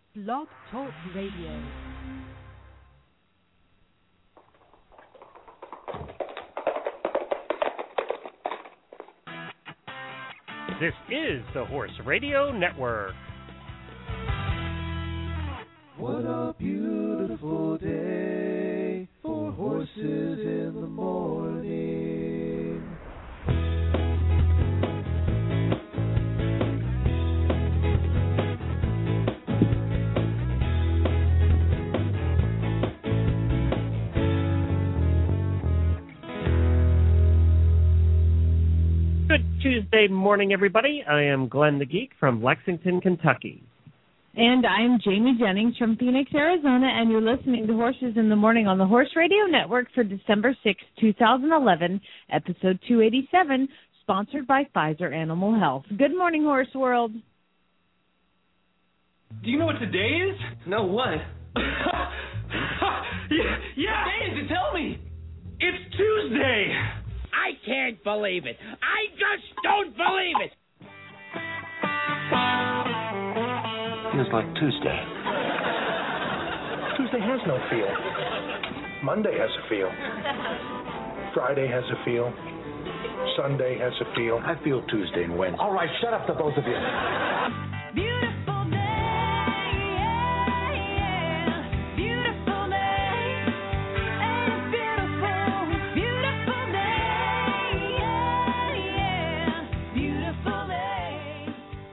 Blog Talk Radio. This is the Horse Radio Network. What a beautiful day for horses in the morning. Good Tuesday morning, everybody. I am Glenn the Geek from Lexington, Kentucky. And I'm Jamie Jennings from Phoenix, Arizona, and you're listening to Horses in the Morning on the Horse Radio Network for December 6, 2011, episode 287, sponsored by Pfizer Animal Health. Good morning, Horse World. Do you know what today is? No, what? Yeah, today is it? Tell me. It's Tuesday. I can't believe it. I just don't believe it. Feels like Tuesday. Tuesday has no feel. Monday has a feel. Friday has a feel. Sunday has a feel. I feel Tuesday and Wednesday. All right, shut up, the both of you. Beautiful day, yeah, yeah. Beautiful day, and beautiful, beautiful day, yeah, yeah. Beautiful day.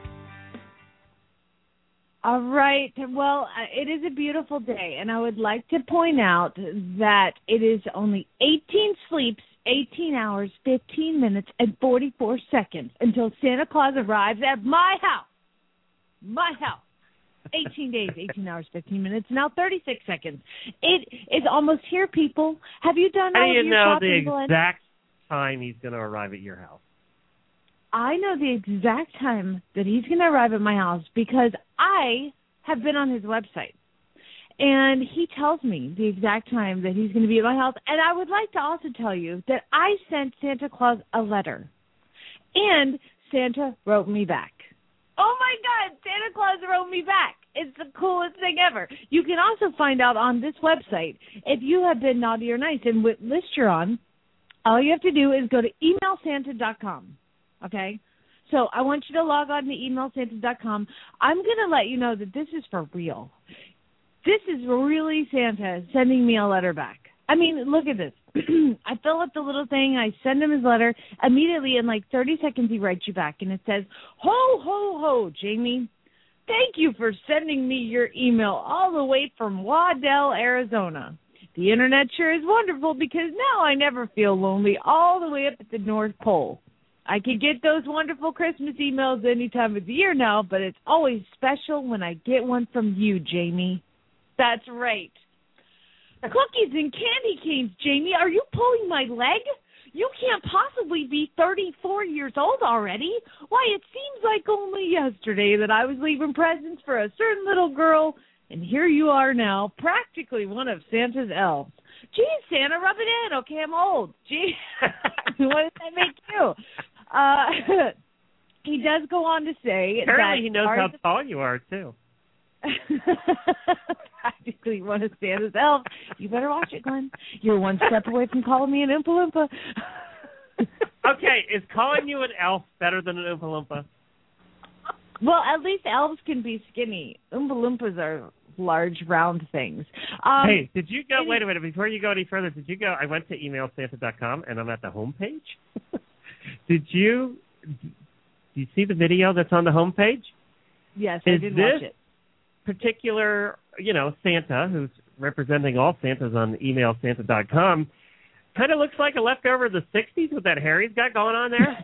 All right. Well, it is a beautiful day, and I would like to point out that it is only 18 sleeps, 18 hours, 15 minutes, and 44 seconds until Santa Claus arrives at my house. My house. 18 days, 18 hours, 15 minutes, now 36 seconds. It is almost here, people. Have you done How all do of you your know shopping, the Glenn? exact time he's going to arrive at your house? I know the exact time that he's going to arrive at my house because I have been on his website. And he tells me the exact time that he's going to be at my house. And I would like to also tell you that I sent Santa Claus a letter. And Santa wrote me back. Oh, my God, Santa Claus wrote me back. It's the coolest thing ever. You can also find out on this website if you have been naughty or nice. And what list you're on, all you have to do is go to emailsanta.com, okay? So I want you to log on to emailsanta.com. I'm going to let you know that this is for real. This is really Santa sending me a letter back. I mean, look at this. I fill up the little thing. I send him his letter. Immediately, in like 30 seconds, he writes you back. And it says, ho, ho, ho, Jamie. Thank you for sending me your email all the way from Waddell, Arizona. The Internet sure is wonderful because now I never feel lonely all the way up at the North Pole. I can get those wonderful Christmas emails any time of the year now, but it's always special when I get one from you, Jamie. That's right. Cookies and candy canes, Jamie. Are you pulling my leg? You can't possibly be 34 years old already. Why, it seems like only yesterday that I was leaving presents for a certain little girl, and here you are now, practically one of Santa's elves. Gee, Santa, rub it in. Okay, I'm old. Gee, what does that make you? He does go on to say Apparently that he knows how tall you are, too. Practically one of Santa's elves. You better watch it, Glenn. You're one step away from calling me an Oompa Loompa. Okay, is calling you an elf better than an Oompa Loompa? Well, at least elves can be skinny. Oompa Loompas are large, round things. Hey, did you go, wait a minute, before you go any further, did you go, I went to emailsanta.com, and I'm at the homepage. Do you see the video that's on the homepage? Yes, I did watch it. Particular, Santa, who's representing all Santas on emailsanta.com, kind of looks like a leftover of the 60s with that hair he's got going on there.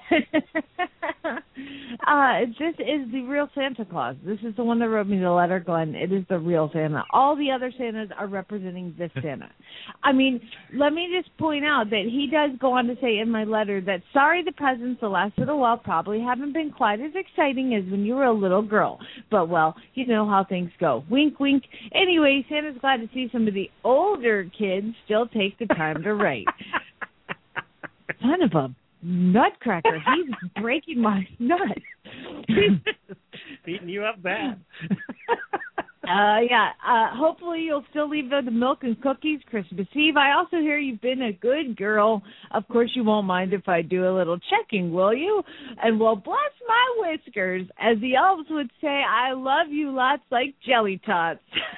This is the real Santa Claus. This is the one that wrote me the letter, Glenn. It is the real Santa. All the other Santas are representing this Santa. I mean, let me just point out that he does go on to say in my letter that, sorry, the presents the last little while probably haven't been quite as exciting as when you were a little girl. But, well, you know how things go. Wink, wink. Anyway, Santa's glad to see some of the older kids still take the time to write. Son of a nutcracker. He's breaking my nuts. Beating you up bad. Hopefully you'll still leave the milk and cookies Christmas Eve. I also hear you've been a good girl. Of course, you won't mind if I do a little checking, will you? And well, bless my whiskers. As the elves would say, I love you lots like jelly tots.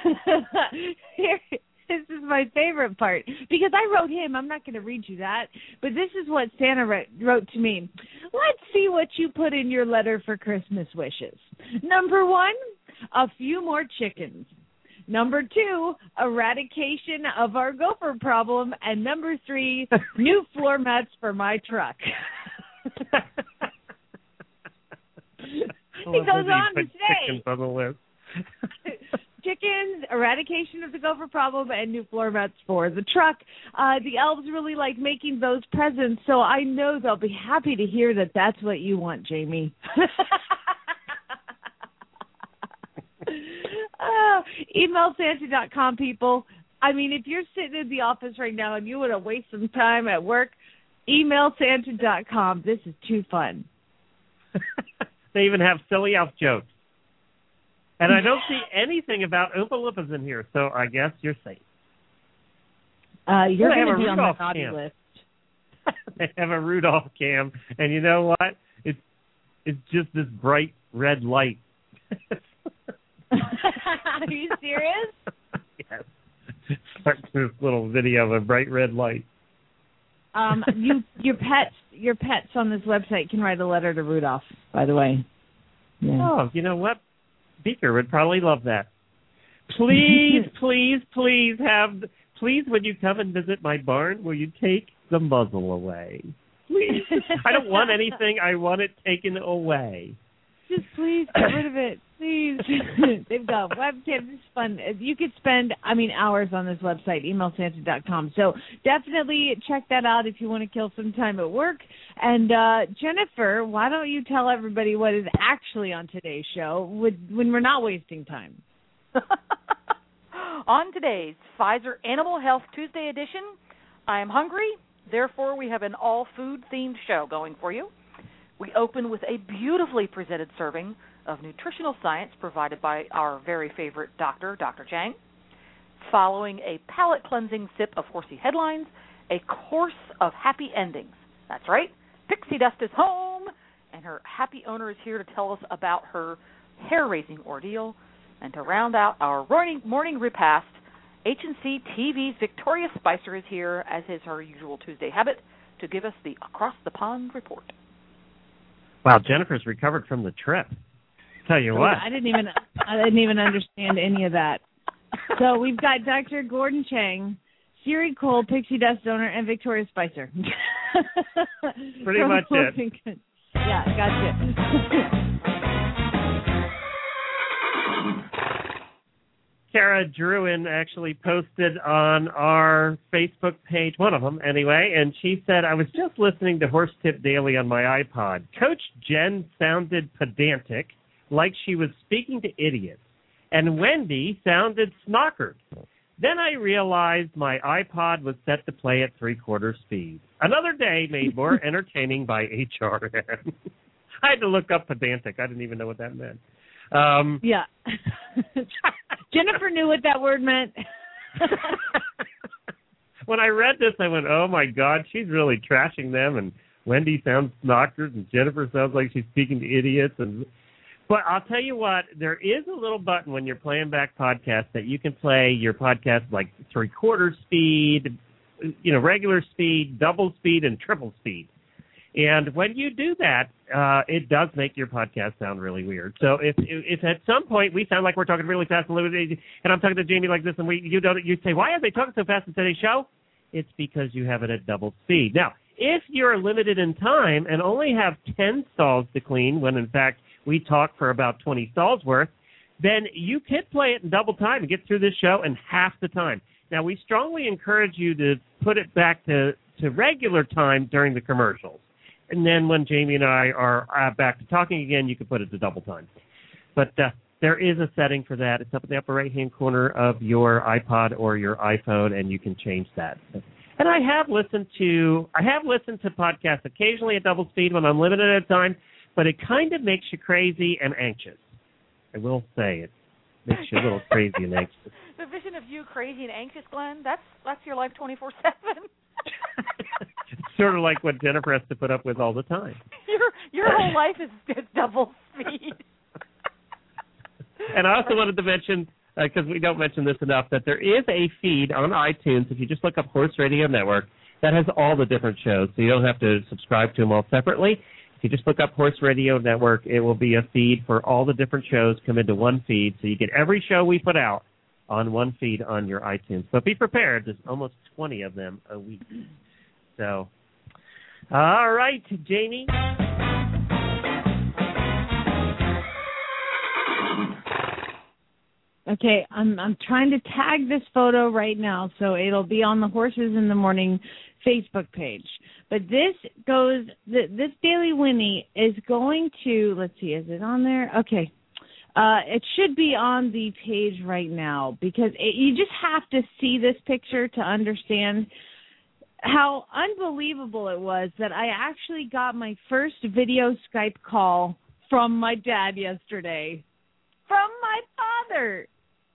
This is my favorite part because I wrote him. I'm not going to read you that, but this is what Santa wrote to me. Let's see what you put in your letter for Christmas wishes. Number 1, a few more chickens. Number 2, eradication of our gopher problem. And number 3, new floor mats for my truck. He goes on to say, chickens on the list. Chickens, eradication of the gopher problem, and new floor mats for the truck. The elves really like making those presents, so I know they'll be happy to hear that that's what you want, Jamie. Emailsanta.com, people. I mean, if you're sitting in the office right now and you want to waste some time at work, emailsanta.com. This is too fun. They even have silly elf jokes. And I don't see anything about Oompa Loompas in here, so I guess you're safe. You're going to be on the naughty list. They have a Rudolph cam, and you know what? It's just this bright red light. Are you serious? Yes. Starts this little video of a bright red light. Your pets on this website can write a letter to Rudolph, by the way. Yeah. Oh, you know what? Beaker would probably love that. Please, please, please when you come and visit my barn, will you take the muzzle away? Please. I don't want anything. I want it taken away. Just please get rid of it. Please. They've got webcams. It's fun. You could spend, hours on this website, emailsanta.com. So definitely check that out if you want to kill some time at work. And Jennifer, why don't you tell everybody what is actually on today's show when we're not wasting time? On today's Pfizer Animal Health Tuesday edition, I am hungry. Therefore, we have an all-food-themed show going for you. We open with a beautifully presented serving of nutritional science provided by our very favorite doctor, Dr. Chang. Following a palate-cleansing sip of horsey headlines, a course of happy endings. That's right, Pixie Dust is home, and her happy owner is here to tell us about her hair-raising ordeal. And to round out our morning repast, H&C TV's Victoria Spicer is here, as is her usual Tuesday habit, to give us the Across the Pond report. Wow, Jennifer's recovered from the trip. Tell you what. I didn't even understand any of that. So we've got Dr. Gordon Chang, Siri Cole, Pixie Dust owner, and Victoria Spicer. Pretty much it. Yeah, gotcha. Sarah Druin actually posted on our Facebook page, one of them anyway, and she said, I was just listening to Horse Tip Daily on my iPod. Coach Jen sounded pedantic, like she was speaking to idiots, and Wendy sounded snockered. Then I realized my iPod was set to play at 3/4 speed. Another day made more entertaining by HRN. I had to look up pedantic. I didn't even know what that meant. Yeah. Jennifer knew what that word meant. When I read this, I went, oh, my God, she's really trashing them, and Wendy sounds knockered, and Jennifer sounds like she's speaking to idiots. But I'll tell you what, there is a little button when you're playing back podcasts that you can play your podcast like 3/4 speed, regular speed, double speed, and triple speed. And when you do that, it does make your podcast sound really weird. So if at some point we sound like we're talking really fast and I'm talking to Jamie like this, and you say, why are they talking so fast in today's show? It's because you have it at double speed. Now, if you're limited in time and only have 10 stalls to clean, when in fact we talk for about 20 stalls worth, then you can play it in double time and get through this show in half the time. Now, we strongly encourage you to put it back to regular time during the commercials. And then when Jamie and I are back to talking again, you can put it to double time. But there is a setting for that. It's up in the upper right-hand corner of your iPod or your iPhone, and you can change that. And I have listened to podcasts occasionally at double speed when I'm limited at time, but it kind of makes you crazy and anxious. I will say it. makes you a little crazy and anxious. The vision of you crazy and anxious, Glenn, that's your life 24/7. It's sort of like what Jennifer has to put up with all the time. Your whole life is double speed. And I also wanted to mention, because we don't mention this enough, that there is a feed on iTunes, if you just look up Horse Radio Network, that has all the different shows, so you don't have to subscribe to them all separately. If you just look up Horse Radio Network, it will be a feed for all the different shows come into one feed, so you get every show we put out on one feed on your iTunes. But be prepared, there's almost 20 of them a week. So, all right, Jamie. Okay, I'm trying to tag this photo right now, so it'll be on the Horses in the Morning Facebook page. But this Daily Winnie is going to, let's see, is it on there? Okay. It should be on the page right now because you just have to see this picture to understand how unbelievable it was that I actually got my first video Skype call from my dad yesterday. From my father.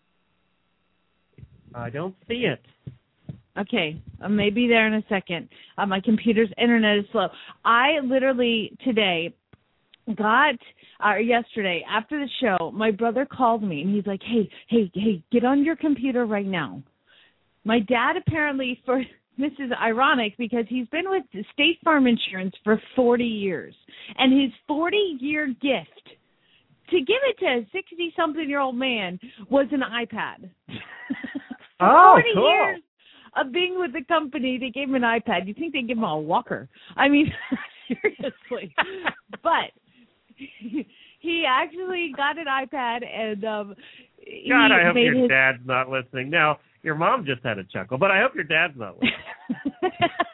I don't see it. Okay, I may be there in a second. My computer's internet is slow. I literally today got, yesterday after the show, my brother called me and he's like, hey, get on your computer right now. My dad apparently, this is ironic because he's been with State Farm Insurance for 40 years. And his 40-year gift to give it to a 60-something-year-old man was an iPad. 40 cool. years of being with the company, they gave him an iPad. You'd think they'd give him a walker. I mean, seriously. But he actually got an iPad, and God, I hope your dad's not listening. Now, your mom just had a chuckle, but I hope your dad's not listening.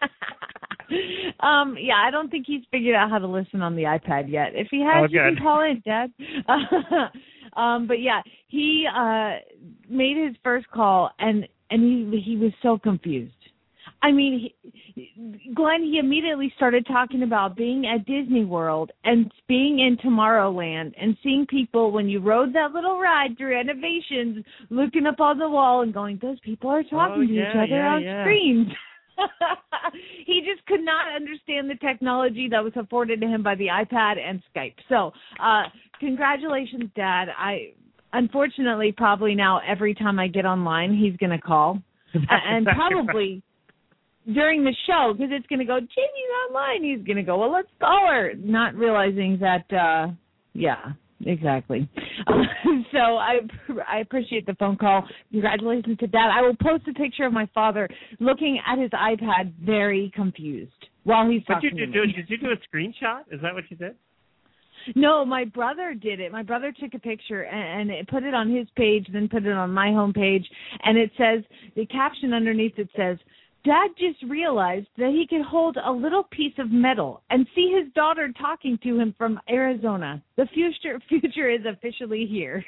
Yeah, I don't think he's figured out how to listen on the iPad yet. If he has, you can call in, Dad. But yeah, he made his first call, and he was so confused. I mean, Glenn, he immediately started talking about being at Disney World and being in Tomorrowland and seeing people when you rode that little ride through Innovations, looking up on the wall and going, those people are talking to each other on screens. He just could not understand the technology that was afforded to him by the iPad and Skype. So, congratulations, Dad. Unfortunately, probably now every time I get online, he's going to call. And probably during the show, because it's going to go, Jamie's online. He's going to go, well, let's call her. Not realizing that, yeah, exactly. So I appreciate the phone call. Congratulations to Dad. I will post a picture of my father looking at his iPad very confused while he's talking to me. Did you do a screenshot? Is that what you did? No, my brother did it. My brother took a picture and put it on his page, then put it on my homepage, and it says, the caption underneath it says, Dad just realized that he could hold a little piece of metal and see his daughter talking to him from Arizona. The future is officially here.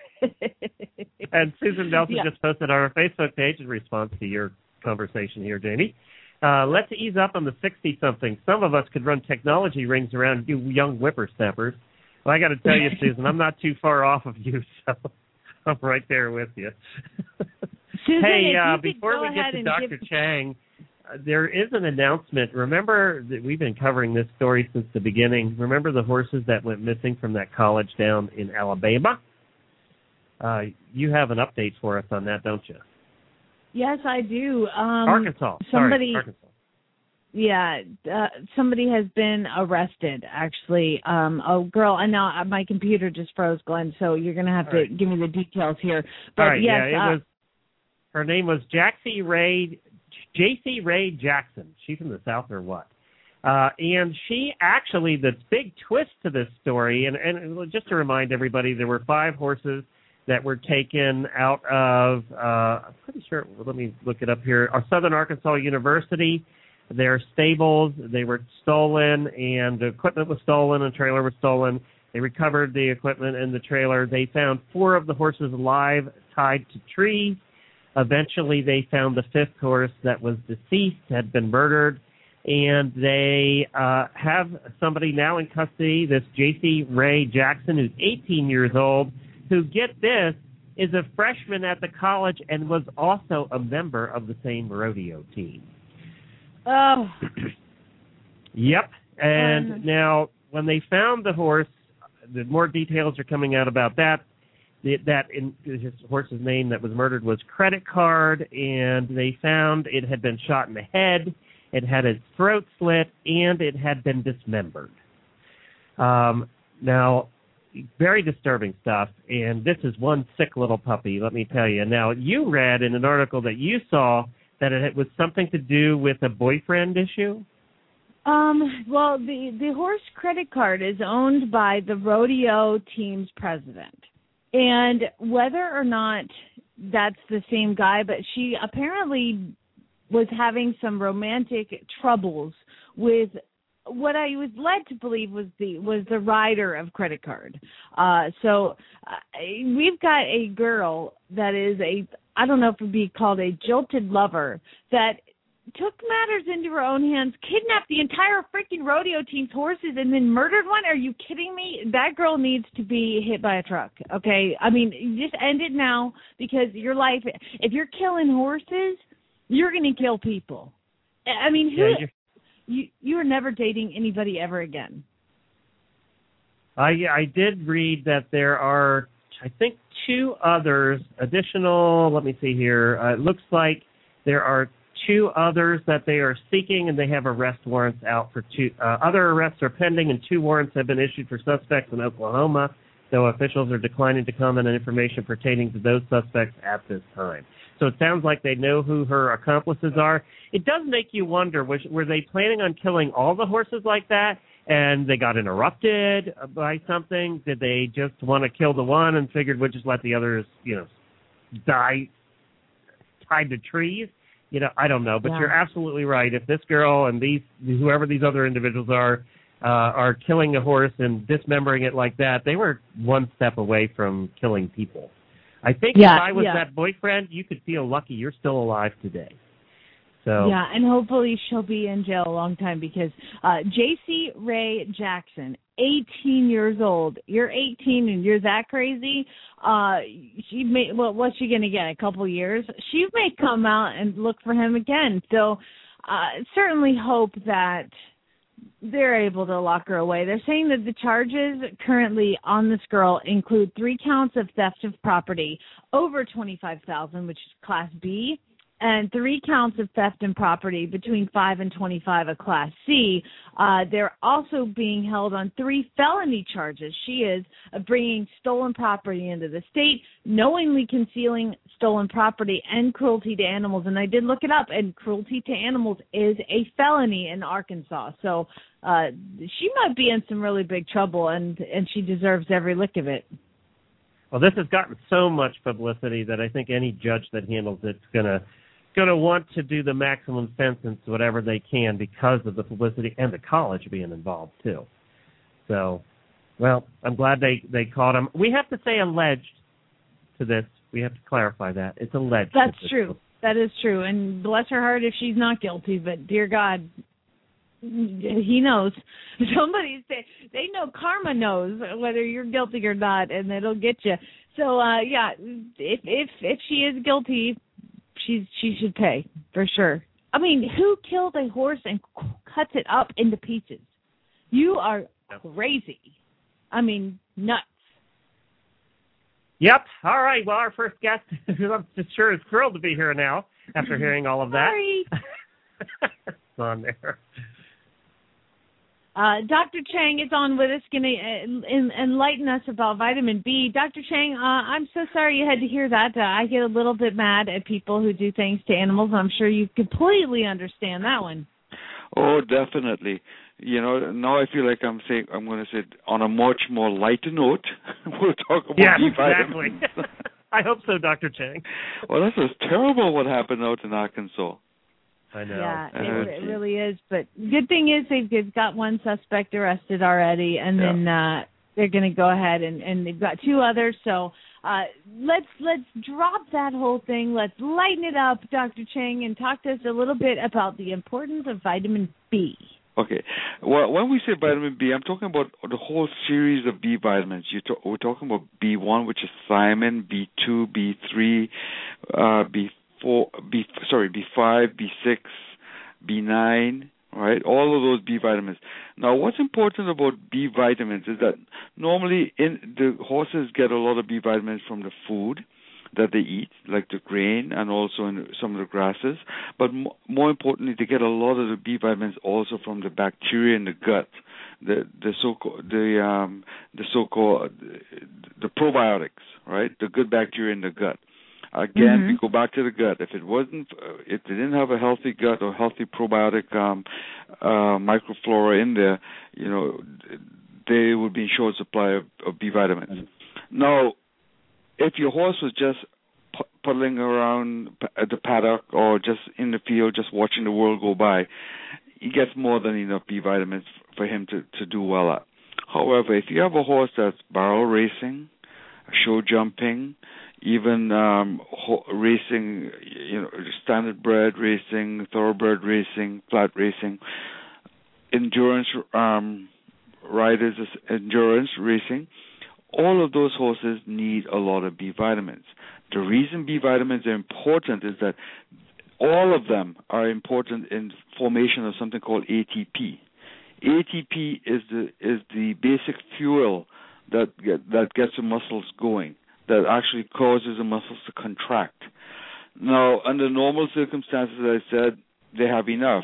And Susan Nelson just posted on our Facebook page in response to your conversation here, Jamie. Let's ease up on the 60-something. Some of us could run technology rings around you young whippersnappers. Well, I got to tell you, Susan, I'm not too far off of you, so I'm right there with you. Susan, hey, before we get to Dr. Chang, there is an announcement. Remember that we've been covering this story since the beginning. Remember the horses that went missing from that college down in Alabama? You have an update for us on that, don't you? Yes, I do. Arkansas. Arkansas. Yeah, somebody has been arrested, actually. A girl, I know my computer just froze, Glenn, so you're going to have to give me the details here. But all right, yes, her name was J.C. Ray Jackson. She's from the South or what? And she actually, the big twist to this story, and just to remind everybody, there were 5 horses that were taken out of, I'm pretty sure, let me look it up here, Southern Arkansas University. Their stables, they were stolen, and the equipment was stolen, and the trailer was stolen. They recovered the equipment and the trailer. They found 4 of the horses alive, tied to trees. Eventually, they found the 5th horse that was deceased, had been murdered, and they have somebody now in custody, this J.C. Ray Jackson, who's 18 years old, who, get this, is a freshman at the college and was also a member of the same rodeo team. Oh. Yep. And now, when they found the horse, the more details are coming out about that. His horse's name that was murdered was Credit Card, and they found it had been shot in the head, it had its throat slit, and it had been dismembered. Now, very disturbing stuff, and this is one sick little puppy, let me tell you. Now, you read in an article that you saw that it was something to do with a boyfriend issue? Well, the horse Credit Card is owned by the rodeo team's president. And whether or not that's the same guy, but she apparently was having some romantic troubles with what I was led to believe was the rider of Credit Card. So we've got a girl that is I don't know if it would be called a jilted lover that took matters into her own hands, kidnapped the entire freaking rodeo team's horses, and then murdered one? Are you kidding me? That girl needs to be hit by a truck, okay? I mean, just end it now, because your life, if you're killing horses, you're going to kill people. I mean, you are never dating anybody ever again. I did read that there are, I think, 2 others, additional, let me see here. It looks like there are 2 others that they are seeking, and they have arrest warrants out for 2. Other arrests are pending, and 2 warrants have been issued for suspects in Oklahoma, though officials are declining to comment on information pertaining to those suspects at this time. So it sounds like they know who her accomplices are. It does make you wonder, were they planning on killing all the horses like that, and they got interrupted by something? Did they just want to kill the one and figured we'd just let the others, die tied to trees? I don't know, but You're absolutely right. If this girl and whoever these other individuals are killing a horse and dismembering it like that, they were one step away from killing people. I think if I was that boyfriend, you could feel lucky you're still alive today. So yeah, and hopefully she'll be in jail a long time, because J.C. Ray Jackson, 18 years old. You're 18 and you're that crazy. What's she going to get? A couple years? She may come out and look for him again. So certainly hope that they're able to lock her away. They're saying that the charges currently on this girl include 3 counts of theft of property over $25,000, which is Class B, and 3 counts of theft and property between 5 and 25, a Class C. They're also being held on 3 felony charges. She is bringing stolen property into the state, knowingly concealing stolen property, and cruelty to animals. And I did look it up, and cruelty to animals is a felony in Arkansas. So she might be in some really big trouble, and she deserves every lick of it. Well, this has gotten so much publicity that I think any judge that handles it's going to want to do the maximum sentence, whatever they can, because of the publicity and the college being involved too. So, well, I'm glad they caught him. We have to say alleged to this. We have to clarify that. It's alleged. That's true. That is true. And bless her heart if she's not guilty, but dear God, he knows. Somebody say they know, karma knows whether you're guilty or not, and it'll get you. So if she is guilty, she should pay for sure. I mean, who killed a horse and cuts it up into pieces? You are crazy. I mean, nuts. Yep. All right. Well, our first guest, I'm sure, is thrilled to be here now after hearing all of that. Sorry. It's on there. Dr. Chang is on with us, going to enlighten us about vitamin B. Dr. Chang, I'm so sorry you had to hear that. I get a little bit mad at people who do things to animals. I'm sure you completely understand that one. Oh, definitely. Now I feel like I'm going to say on a much more lighter note, we'll talk about B vitamins. Exactly. I hope so, Dr. Chang. Well, this is terrible what happened out in Arkansas. I know. Yeah, it really is. But good thing is they've got one suspect arrested already, and then they're going to go ahead and they've got 2 others. So let's drop that whole thing. Let's lighten it up, Dr. Chang, and talk to us a little bit about the importance of vitamin B. Okay. Well, when we say vitamin B, I'm talking about the whole series of B vitamins. We're talking about B1, which is thiamine, B2, B3, B5, B6, B9, right? All of those B vitamins. Now, what's important about B vitamins is that normally the horses get a lot of B vitamins from the food that they eat, like the grain and also in some of the grasses. But more importantly, they get a lot of the B vitamins also from the bacteria in the gut, the probiotics, right? The good bacteria in the gut. Again, we go back to the gut. If they didn't have a healthy gut or healthy probiotic microflora in there, they would be in short supply of B vitamins. Now, if your horse was just puddling around at the paddock or just in the field, just watching the world go by, he gets more than enough B vitamins for him to do well at. However, if you have a horse that's barrel racing, show jumping, even racing, standard bred racing, thoroughbred racing, flat racing, endurance riders, endurance racing, all of those horses need a lot of B vitamins. The reason B vitamins are important is that all of them are important in formation of something called ATP. ATP is the basic fuel that gets the muscles going, that actually causes the muscles to contract. Now, under normal circumstances, as I said, they have enough.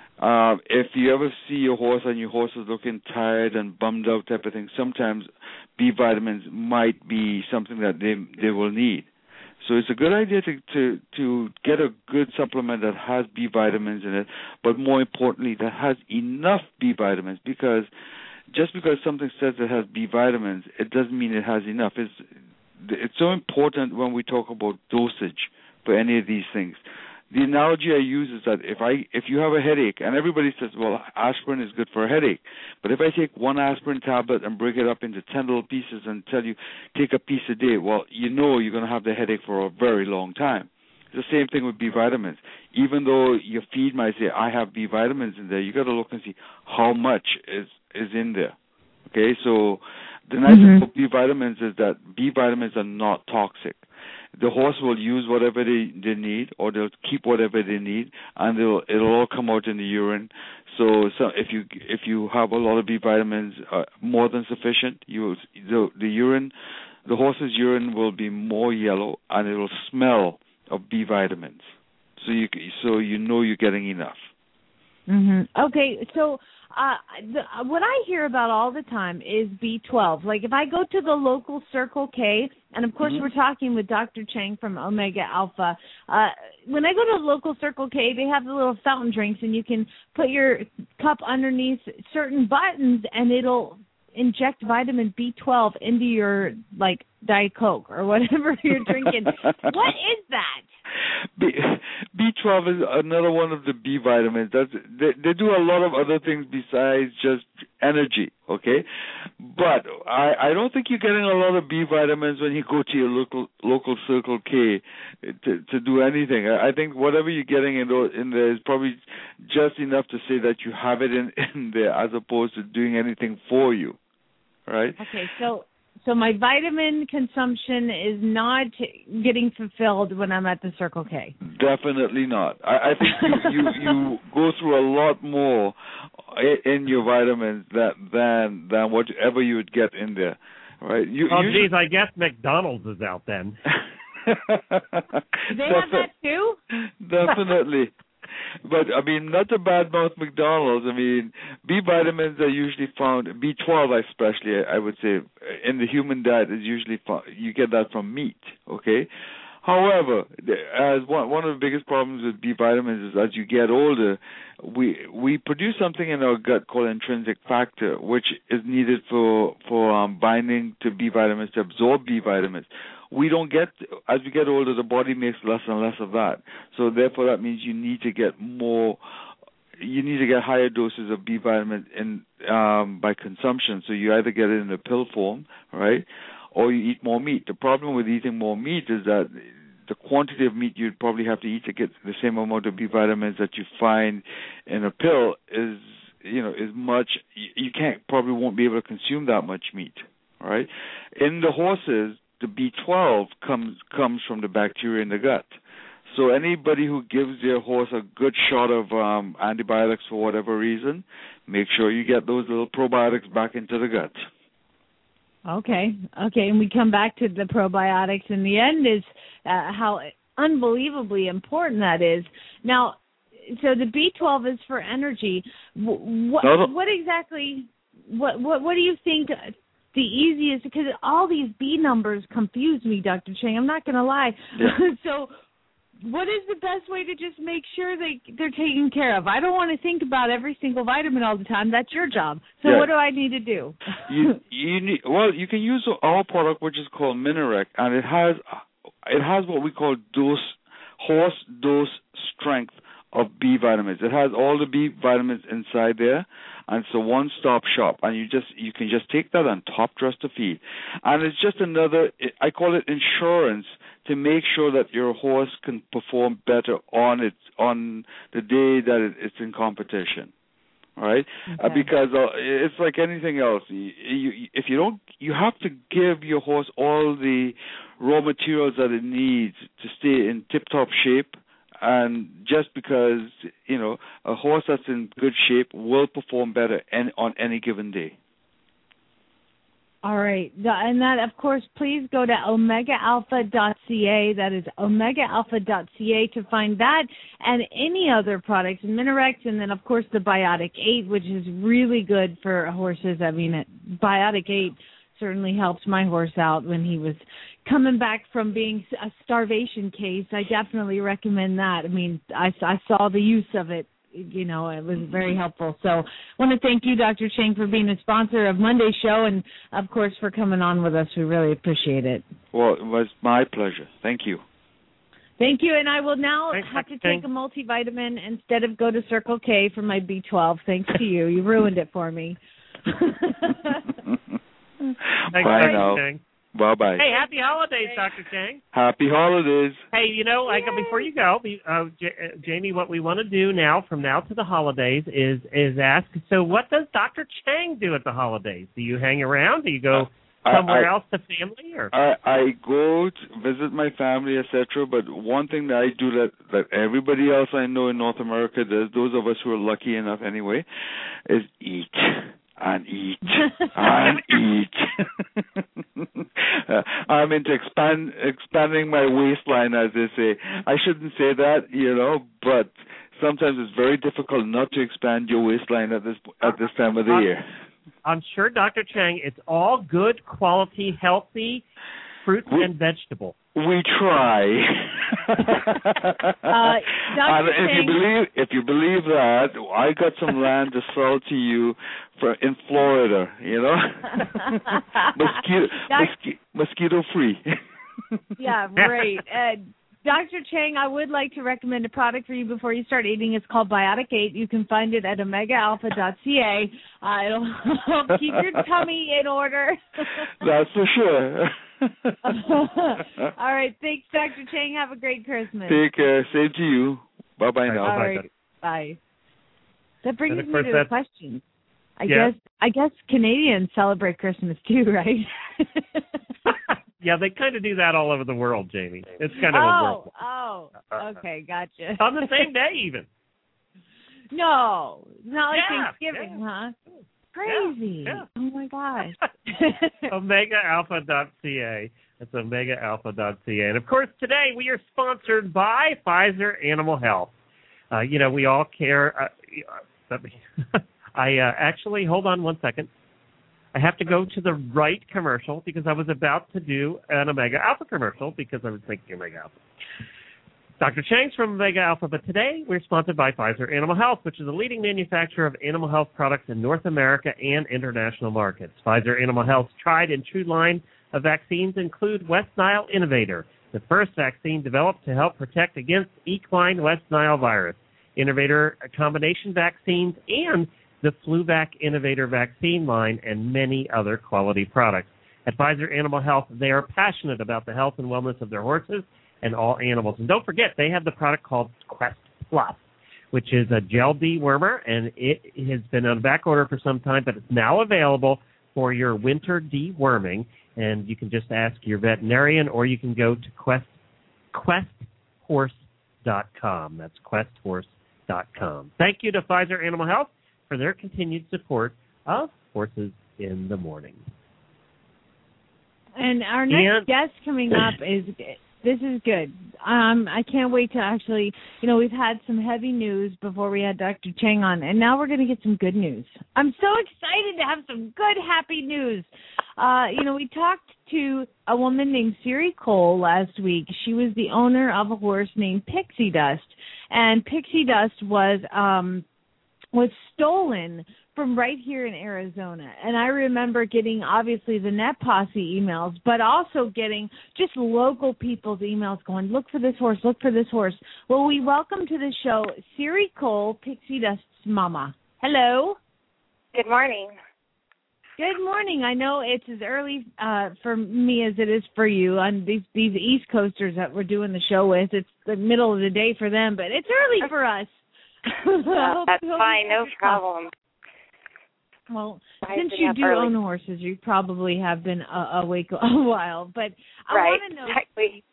If you ever see your horse and your horse is looking tired and bummed out type of thing, sometimes B vitamins might be something that they will need. So it's a good idea to get a good supplement that has B vitamins in it, but more importantly, that has enough B vitamins, because just because something says it has B vitamins, it doesn't mean it has enough. It's so important when we talk about dosage for any of these things. The analogy I use is that if you have a headache, and everybody says, well, aspirin is good for a headache, but if I take one aspirin tablet and break it up into 10 little pieces and tell you, take a piece a day, well, you're going to have the headache for a very long time. It's the same thing with B vitamins. Even though your feed might say, I have B vitamins in there, you got to look and see how much is in there. Okay, so the nice thing about B vitamins is that B vitamins are not toxic. The horse will use whatever they need, or they'll keep whatever they need, and it'll all come out in the urine. So if you have a lot of B vitamins, more than sufficient, the horse's urine will be more yellow, and it will smell of B vitamins. So you're getting enough. Okay, so what I hear about all the time is B12. Like if I go to the local Circle K, and of course we're talking with Dr. Chang from Omega Alpha, when I go to the local Circle K, they have the little fountain drinks, and you can put your cup underneath certain buttons, and it'll inject vitamin B12 into your, like, Diet Coke or whatever you're drinking. What is that? B12 is another one of the B vitamins. They do a lot of other things besides just energy, okay? But I don't think you're getting a lot of B vitamins when you go to your local Circle K to do anything. I think whatever you're getting in there is probably just enough to say that you have it in there, as opposed to doing anything for you, right? Okay, so my vitamin consumption is not getting fulfilled when I'm at the Circle K. Definitely not. I think you go through a lot more in your vitamins than whatever you would get in there, right? Geez, I guess McDonald's is out then. Do they have that too? Definitely. But, I mean, not to badmouth McDonald's. I mean, B vitamins are usually found, B12 especially, I would say, in the human diet is usually found, you get that from meat, okay? However, as one of the biggest problems with B vitamins is as you get older, we produce something in our gut called intrinsic factor, which is needed for binding to B vitamins, to absorb B vitamins. We don't get, as we get older, the body makes less and less of that. So therefore, that means you need to get higher doses of B vitamins by consumption. So you either get it in a pill form, right, or you eat more meat. The problem with eating more meat is that the quantity of meat you'd probably have to eat to get the same amount of B vitamins that you find in a pill is much. You probably won't be able to consume that much meat, right? In the horses, the B12 comes from the bacteria in the gut. So anybody who gives their horse a good shot of antibiotics for whatever reason, make sure you get those little probiotics back into the gut. Okay, and we come back to the probiotics in the end is how unbelievably important that is. Now, so the B12 is for energy. What exactly? What do you think the easiest? Because all these B numbers confuse me, Dr. Chang. I'm not going to lie. Yeah. So, what is the best way to just make sure they're taken care of? I don't want to think about every single vitamin all the time. That's your job. So what do I need to do? You can use our product, which is called Minirec, and it has what we call horse dose strength of B vitamins. It has all the B vitamins inside there, and it's a one-stop shop. And you can just take that and top dress the feed, and it's just another. I call it insurance to make sure that your horse can perform better on the day that it's in competition. All right, because it's like anything else. If you don't, you have to give your horse all the raw materials that it needs to stay in tip-top shape. And just because, a horse that's in good shape will perform better on any given day. All right. And that, of course, please go to omegaalpha.ca. That is omegaalpha.ca to find that and any other products, Minorex, and then, of course, the Biotic 8, which is really good for horses. I mean, Biotic 8 certainly helped my horse out when he was coming back from being a starvation case. I definitely recommend that. I mean, I saw the use of it. It was very helpful. So I want to thank you, Dr. Chang, for being a sponsor of Monday's show and, of course, for coming on with us. We really appreciate it. Well, it was my pleasure. Thank you. Thank you. And I will now have to take a multivitamin instead of go to Circle K for my B12. Thanks to you. You ruined it for me. Thanks, Bye now. Chang. Bye-bye. Hey, happy holidays, Dr. Chang. Happy holidays. Hey, before you go, Jamie, what we want to do now, from now to the holidays, is ask, so what does Dr. Chang do at the holidays? Do you hang around? Do you go somewhere else to family? Or I go to visit my family, etc., but one thing that I do that everybody else I know in North America does, those of us who are lucky enough anyway, is eat. And eat, and eat. I'm into expanding my waistline, as they say. I shouldn't say that, but sometimes it's very difficult not to expand your waistline at this time of the year. I'm sure, Dr. Chang, it's all good, quality, healthy fruits and vegetables. We try. If you believe that, I got some land to sell to you in Florida. Mosquito free. Yeah, right. Dr. Chang, I would like to recommend a product for you before you start eating. It's called Biotic 8. You can find it at omegaalpha.ca. It'll help keep your tummy in order. That's for sure. All right. Thanks, Dr. Chang. Have a great Christmas. Take care. Same to you. Bye-bye now. All right. Bye. That brings me to the question. I guess Canadians celebrate Christmas too, right? Yeah, they kind of do that all over the world, Jamie. It's kind of a world. Okay, gotcha. On the same day, even. No, not like Thanksgiving, huh? Crazy. Yeah. Oh, my gosh. OmegaAlpha.ca. That's OmegaAlpha.ca. And, of course, today we are sponsored by Pfizer Animal Health. We all care. Actually, hold on one second. I have to go to the right commercial because I was about to do an Omega Alpha commercial because I was thinking Omega Alpha. Dr. Chang's from Omega Alpha, but today we're sponsored by Pfizer Animal Health, which is a leading manufacturer of animal health products in North America and international markets. Pfizer Animal Health's tried and true line of vaccines include West Nile Innovator, the first vaccine developed to help protect against equine West Nile virus, Innovator combination vaccines, and the FluVac Innovator vaccine line, and many other quality products. At Pfizer Animal Health, they are passionate about the health and wellness of their horses and all animals. And don't forget, they have the product called Quest Plus, which is a gel dewormer, and it has been on back order for some time, but it's now available for your winter deworming. And you can just ask your veterinarian, or you can go to questhorse.com. That's questhorse.com. Thank you to Pfizer Animal Health for their continued support of Horses in the Morning. And our next guest coming up this is good. I can't wait to actually, we've had some heavy news before we had Dr. Chang on, and now we're going to get some good news. I'm so excited to have some good, happy news. We talked to a woman named Siri Cole last week. She was the owner of a horse named Pixie Dust, and Pixie Dust was stolen from right here in Arizona. And I remember getting, obviously, the Net Posse emails, but also getting just local people's emails going, look for this horse, look for this horse. Well, we welcome to the show Siri Cole, Pixie Dust's mama. Hello. Good morning. Good morning. I know it's as early for me as it is for you on these East Coasters that we're doing the show with. It's the middle of the day for them, but it's early for us. That's fine, no problem. Well, since you do own horses, you probably have been awake a while. But I want to know. Exactly.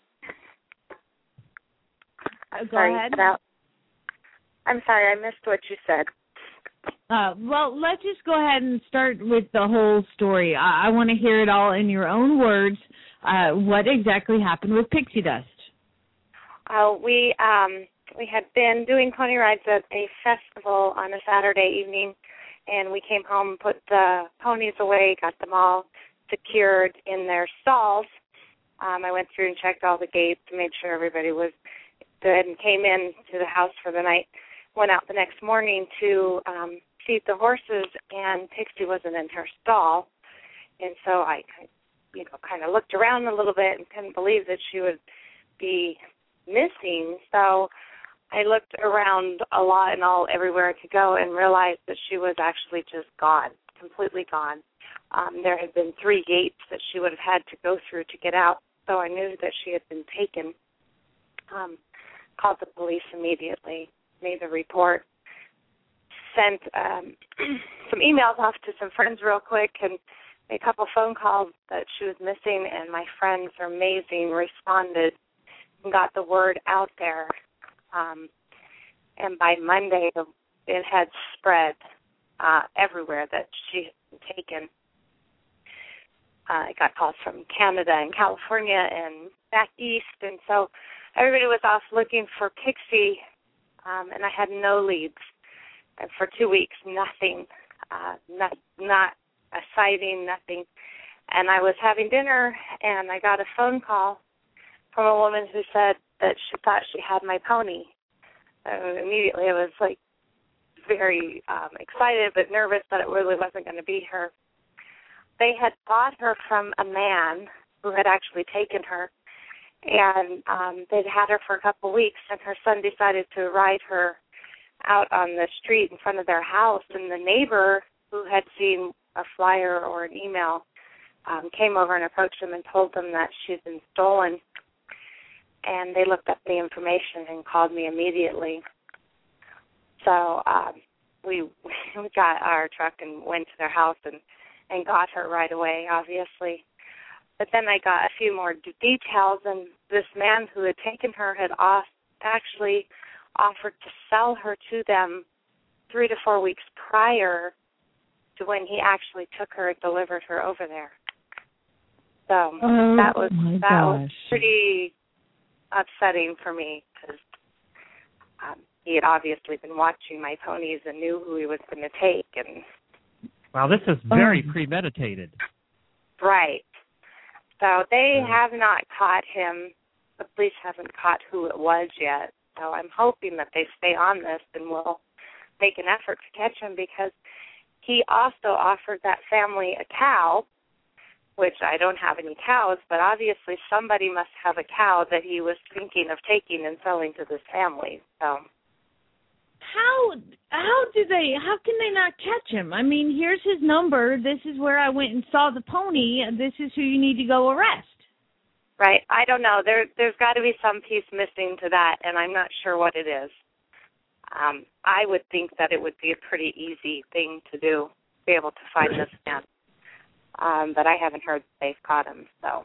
Go ahead. I'm sorry, I missed what you said. Well, let's just go ahead and start with the whole story. I want to hear it all in your own words. What exactly happened with Pixie Dust? We had been doing pony rides at a festival on a Saturday evening, and we came home, put the ponies away, got them all secured in their stalls. I went through and checked all the gates, made sure everybody was good, and came in to the house for the night. Went out the next morning to feed the horses, and Pixie wasn't in her stall. And so I kind of looked around a little bit and couldn't believe that she would be missing. So I looked around a lot and everywhere I could go and realized that she was actually just gone, completely gone. There had been 3 gates that she would have had to go through to get out, so I knew that she had been taken. Called the police immediately, made a report, sent some emails off to some friends real quick, and a couple phone calls that she was missing, and my friends are amazing, responded and got the word out there. And by Monday, it had spread everywhere that she had been taken. I got calls from Canada and California and back east, and so everybody was off looking for Pixie, and I had no leads. And for 2 weeks, nothing, not a sighting, nothing. And I was having dinner, and I got a phone call from a woman who said that she thought she had my pony. Immediately I was very excited but nervous that it really wasn't going to be her. They had bought her from a man who had actually taken her, and they'd had her for a couple of weeks, and her son decided to ride her out on the street in front of their house, and the neighbor who had seen a flyer or an email came over and approached them and told them that she'd been stolen. And they looked up the information and called me immediately. So we got our truck and went to their house and got her right away, obviously. But then I got a few more details, and this man who had taken her had actually offered to sell her to them 3 to 4 weeks prior to when he actually took her and delivered her over there. So that was pretty upsetting for me because he had obviously been watching my ponies and knew who he was going to take. And wow, this is very premeditated. Right. So they have not caught him. The police haven't caught who it was yet. So I'm hoping that they stay on this and will make an effort to catch him, because he also offered that family a cow, which I don't have any cows, but obviously somebody must have a cow that he was thinking of taking and selling to this family. So how can they not catch him? I mean, here's his number. This is where I went and saw the pony. This is who you need to go arrest. Right. I don't know. There's got to be some piece missing to that, and I'm not sure what it is. I would think that it would be a pretty easy thing to do, be able to find this man. But I haven't heard that they've caught him, so.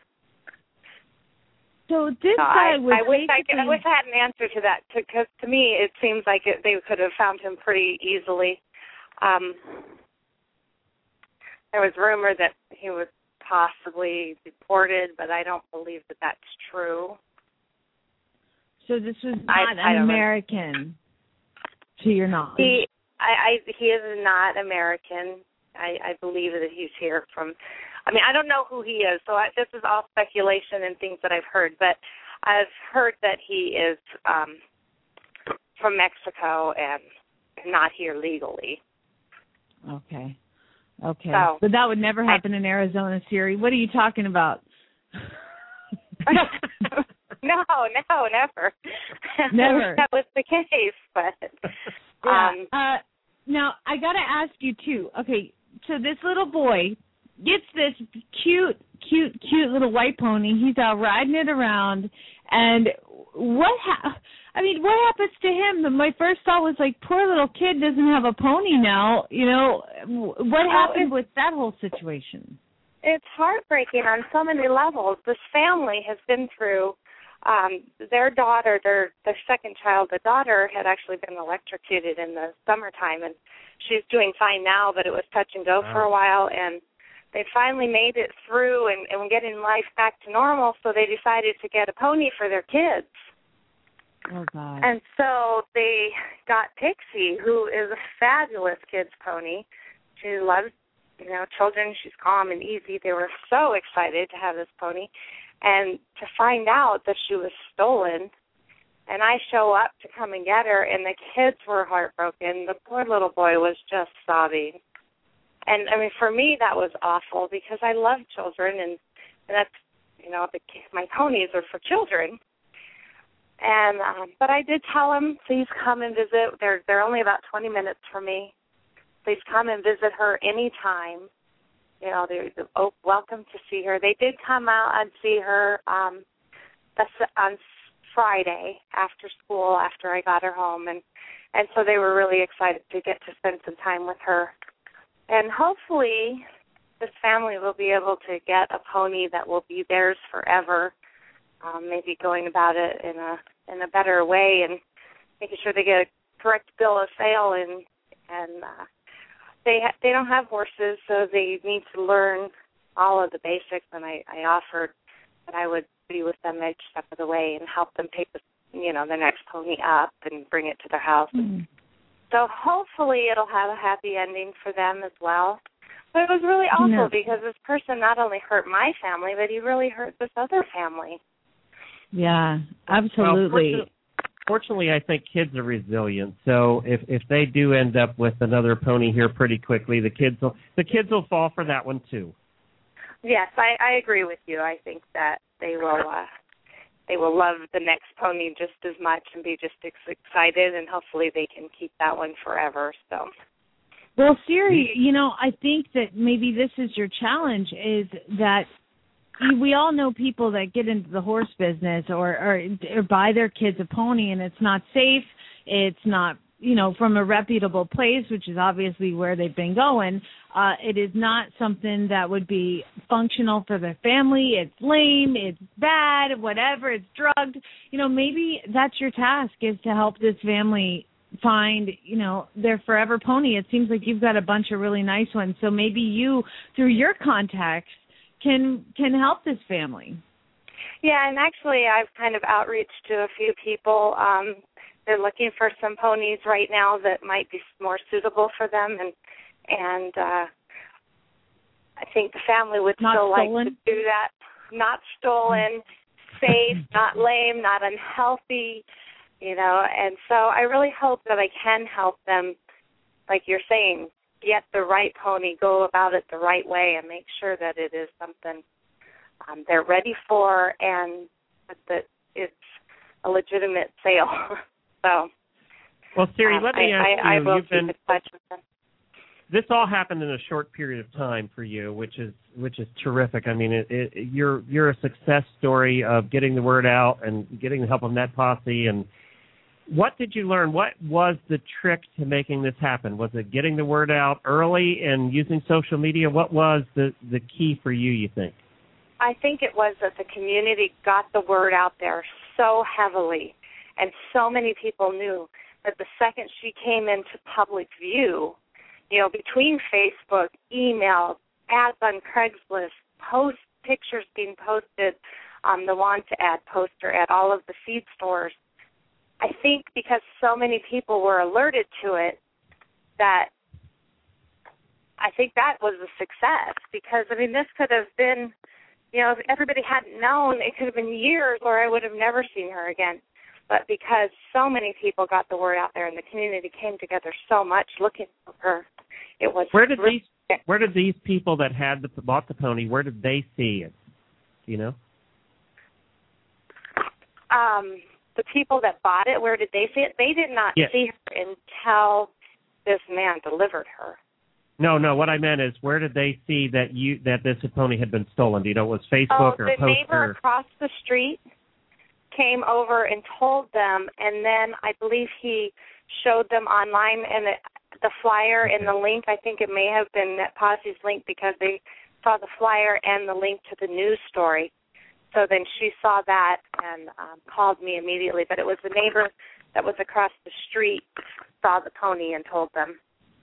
So this guy was I wish I had an answer to that, because to me it seems like they could have found him pretty easily. There was rumor that he was possibly deported, but I don't believe that that's true. So this was not an American, to your knowledge. He is not American. I believe that he's here from. I mean, I don't know who he is, so this is all speculation and things that I've heard. But I've heard that he is from Mexico and not here legally. Okay. So, but that would never happen in Arizona, Siri. What are you talking about? No, never. Never. That was the case, but. Now, I got to ask you, too. Okay, so this little boy gets this cute little white pony. He's out riding it around. And what happens to him? My first thought was like, poor little kid doesn't have a pony now. You know, what happened with that whole situation? It's heartbreaking on so many levels. This family has been through their daughter, their second child, the daughter had actually been electrocuted in the summertime, and she's doing fine now, but it was touch and go for a while, and they finally made it through and getting life back to normal, so they decided to get a pony for their kids. Oh, God. And so they got Pixie, who is a fabulous kid's pony. She loves, children. She's calm and easy. They were so excited to have this pony. And to find out that she was stolen, and I show up to come and get her, and the kids were heartbroken. The poor little boy was just sobbing. And, I mean, for me, that was awful because I love children, and that's, my ponies are for children. And but I did tell him, please come and visit. They're only about 20 minutes from me. Please come and visit her anytime. They're welcome to see her. They did come out and see her on Friday after school, after I got her home, and so they were really excited to get to spend some time with her. And hopefully this family will be able to get a pony that will be theirs forever, maybe going about it in a better way and making sure they get a correct bill of sale and They don't have horses, so they need to learn all of the basics, and I offered that I would be with them each step of the way and help them take the next pony up and bring it to their house. Mm-hmm. So hopefully it'll have a happy ending for them as well. But it was really awful because this person not only hurt my family, but he really hurt this other family. Yeah, absolutely. Well, fortunately, I think kids are resilient. So if they do end up with another pony here pretty quickly, the kids will fall for that one too. Yes, I agree with you. I think that they will love the next pony just as much and be just excited, and hopefully they can keep that one forever. So. Well, Siri, I think that maybe this is your challenge, is that we all know people that get into the horse business or buy their kids a pony, and it's not safe. It's not, from a reputable place, which is obviously where they've been going. It is not something that would be functional for their family. It's lame. It's bad, whatever. It's drugged. Maybe that's your task, is to help this family find, their forever pony. It seems like you've got a bunch of really nice ones. So maybe you, through your contacts, can help this family. Yeah, and actually I've kind of outreached to a few people. They're looking for some ponies right now that might be more suitable for them, and I think the family would still like to do that. Not stolen, safe, not lame, not unhealthy, and so I really hope that I can help them, like you're saying, get the right pony, go about it the right way, and make sure that it is something they're ready for and that it's a legitimate sale. So, well, Siri, let me ask you. I will keep in touch with them. This all happened in a short period of time for you, which is terrific. I mean, you're a success story of getting the word out and getting the help of Net Posse, and What did you learn? What was the trick to making this happen? Was it getting the word out early and using social media? What was the key for you think? I think it was that the community got the word out there so heavily, and so many people knew that the second she came into public view, between Facebook, email, ads on Craigslist, pictures being posted on the Want to Ad poster at all of the feed stores, I think because so many people were alerted to it, that I think that was a success. Because, this could have been, if everybody hadn't known, it could have been years or I would have never seen her again. But because so many people got the word out there and the community came together so much looking for her, it was... Where did these people that bought the pony, where did they see it? Do you know? The people that bought it, where did they see it? They did not see her until this man delivered her. No. What I meant is, where did they see that this pony had been stolen? Do you know, it was Facebook or a poster? The neighbor across the street came over and told them, and then I believe he showed them online and the flyer and the link. I think it may have been Net Posse's link because they saw the flyer and the link to the news story. So then she saw that and called me immediately. But it was the neighbor that was across the street saw the pony and told them.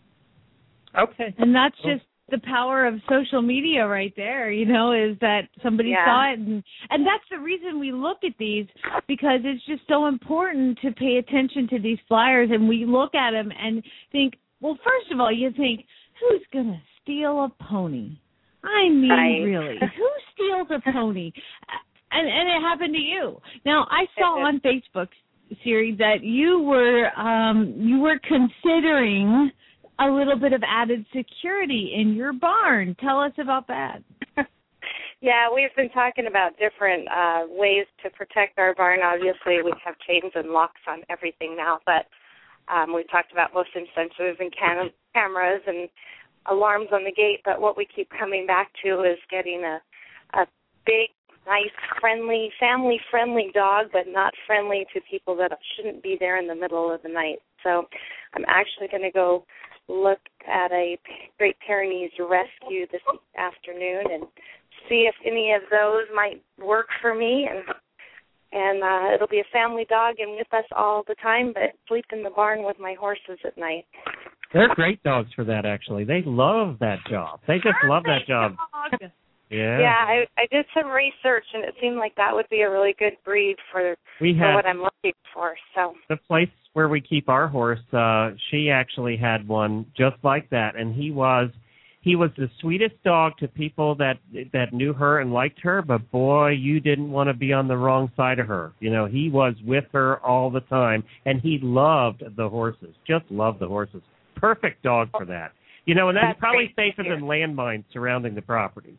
Okay. And that's just the power of social media right there, is that somebody saw it. And that's the reason we look at these, because it's just so important to pay attention to these flyers. And we look at them and think, well, first of all, you think, who's going to steal a pony? Really, who steals a pony? And it happened to you. Now, I saw on Facebook, Siri, that you were considering a little bit of added security in your barn. Tell us about that. Yeah, we've been talking about different ways to protect our barn. Obviously, we have chains and locks on everything now, but we've talked about motion sensors and cameras and alarms on the gate, but what we keep coming back to is getting a big, nice, friendly, family-friendly dog, but not friendly to people that shouldn't be there in the middle of the night. So I'm actually going to go look at a Great Pyrenees rescue this afternoon and see if any of those might work for me. And it'll be a family dog and with us all the time, but sleep in the barn with my horses at night. They're great dogs for that, actually. They love that job. They just love that job. Yeah, I did some research, and it seemed like that would be a really good breed for what I'm looking for. So the place where we keep our horse, she actually had one just like that, and he was the sweetest dog to people that knew her and liked her, but boy, you didn't want to be on the wrong side of her. He was with her all the time, and he loved the horses, just loved the horses. Perfect dog for that. And that's probably safer than landmines surrounding the property.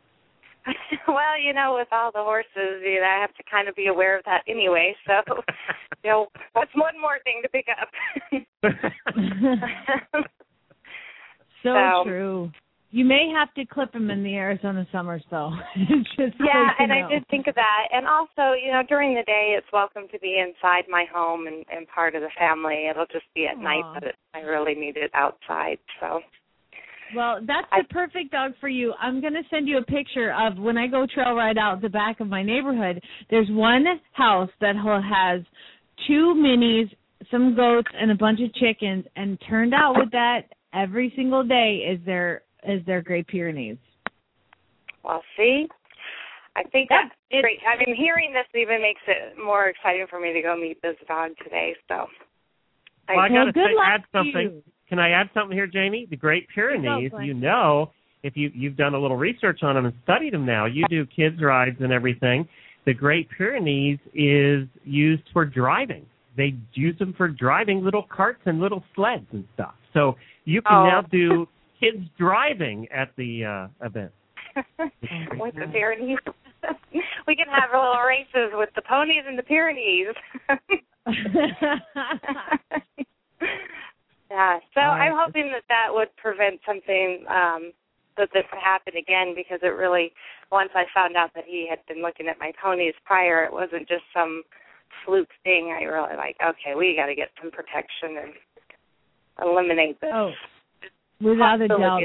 Well, with all the horses, I have to kind of be aware of that anyway. So, what's one more thing to pick up? So true. You may have to clip them in the Arizona summers, though. I did think of that. And also, during the day, it's welcome to be inside my home and part of the family. It'll just be at night, but I really need it outside. So. Well, that's the perfect dog for you. I'm going to send you a picture of when I go trail ride out the back of my neighborhood. There's one house that has 2 minis, some goats, and a bunch of chickens. And turned out with that, every single day is their Great Pyrenees. Well, see, I think that's great. Hearing this even makes it more exciting for me to go meet this dog today. So, I got to add something. Can I add something here, Jamie? The Great Pyrenees, if you've done a little research on them and studied them now, you do kids rides and everything. The Great Pyrenees is used for driving. They use them for driving little carts and little sleds and stuff. So you can now do kids driving at the event. With the Pyrenees. We can have little races with the ponies and the Pyrenees. Yeah, so I'm hoping that would prevent something that this would happen again, because it really, once I found out that he had been looking at my ponies prior, it wasn't just some fluke thing, I really like, okay, we got to get some protection and eliminate this. Oh, without a doubt.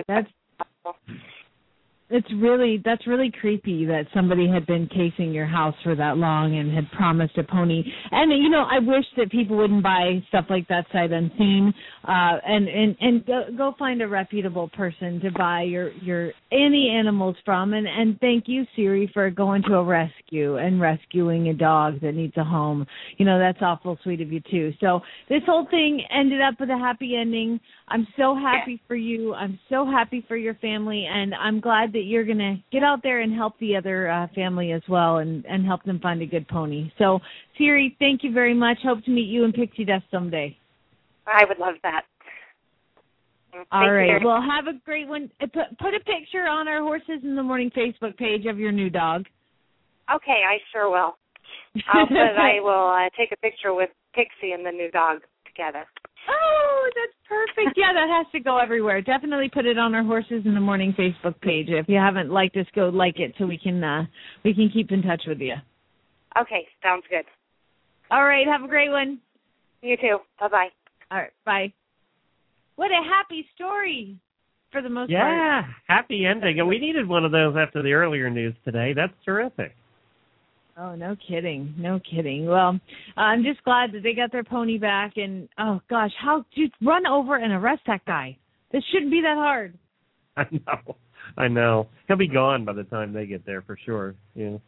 That's really creepy that somebody had been casing your house for that long and had promised a pony. And I wish that people wouldn't buy stuff like that sight unseen. And go find a reputable person to buy your any animals from. And thank you, Siri, for going to a rescue and rescuing a dog that needs a home. That's awful sweet of you too. So this whole thing ended up with a happy ending. I'm so happy for you. I'm so happy for your family, and I'm glad that you're going to get out there and help the other family as well and help them find a good pony. So, Siri, thank you very much. Hope to meet you in Pixie Dust someday. I would love that. All right. Well, have a great one. Put a picture on our Horses in the Morning Facebook page of your new dog. Okay, I sure will. I will take a picture with Pixie and the new dog together. Oh, that's perfect. Yeah, that has to go everywhere. Definitely put it on our Horses in the Morning Facebook page. If you haven't liked us, go like it so we can keep in touch with you. Okay, sounds good. All right, have a great one. You too. Bye-bye. All right, bye. What a happy story for the most part. Yeah, happy ending. And we needed one of those after the earlier news today. That's terrific. Oh, no kidding. No kidding. Well, I'm just glad that they got their pony back. And, oh, gosh, just run over and arrest that guy. This shouldn't be that hard. I know. He'll be gone by the time they get there for sure. Yeah.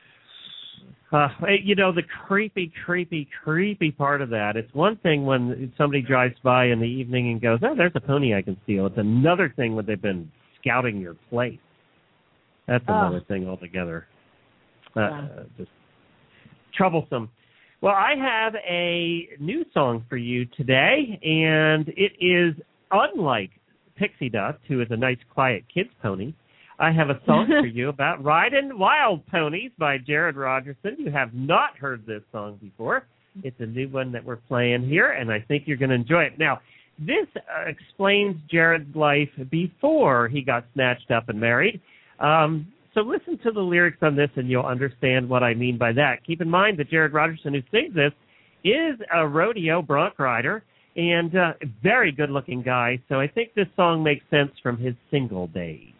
The creepy part of that, it's one thing when somebody drives by in the evening and goes, oh, there's a pony I can steal. It's another thing when they've been scouting your place. That's another thing altogether. Just troublesome. Well, I have a new song for you today, and it is unlike Pixie Dust, who is a nice, quiet kid's pony. I have a song for you about Riding Wild Ponies by Jared Rogerson. You have not heard this song before. It's a new one that we're playing here, and I think you're going to enjoy it. Now, this explains Jared's life before he got snatched up and married. So listen to the lyrics on this, and you'll understand what I mean by that. Keep in mind that Jared Rogerson, who sings this, is a rodeo bronc rider and a very good-looking guy. So I think this song makes sense from his single days.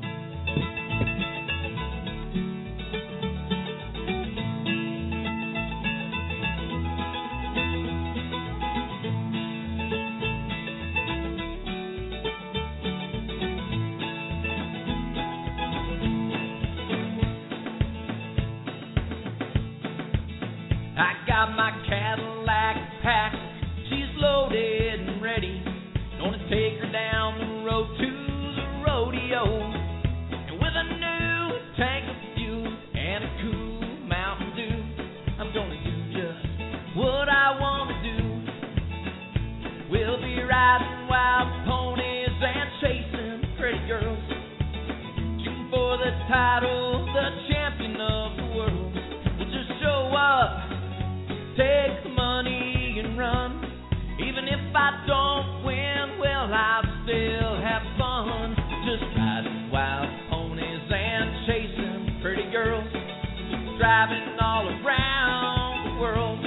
Got my Cadillac packed, she's loaded and ready. Gonna take her down the road to the rodeo. And with a new tank of fuel and a cool Mountain Dew, I'm gonna do just what I wanna do. We'll be riding wild ponies and chasing pretty girls, shooting for the title, the champion of the world. We'll just show up, take the money and run. Even if I don't win, well, I'll still have fun. Just riding wild ponies and chasing pretty girls, driving all around the world.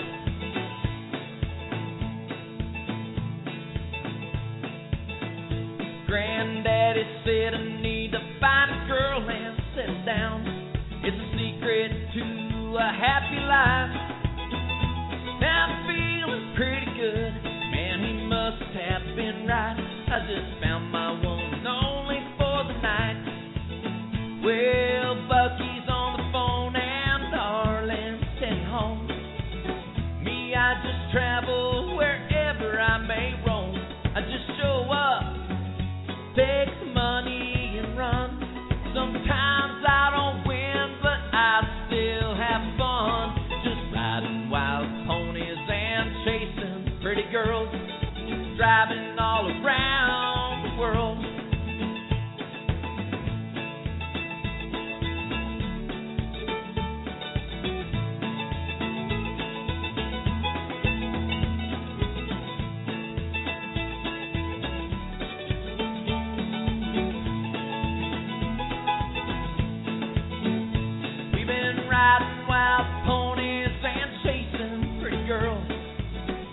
Granddaddy said I need to find a girl and settle down. It's a secret to a happy life. Now I'm feeling pretty good, man, he must have been right. I just found my one and only for the night. Well, Bucky's on the phone and Darlene's heading home. Me, I just travel wherever I may roam. I just show up, take the money and run. Sometimes I don't win, but I still have fun. Just riding wild ponies and chasing pretty girls, driving all around the world. We've been riding wild ponies and chasing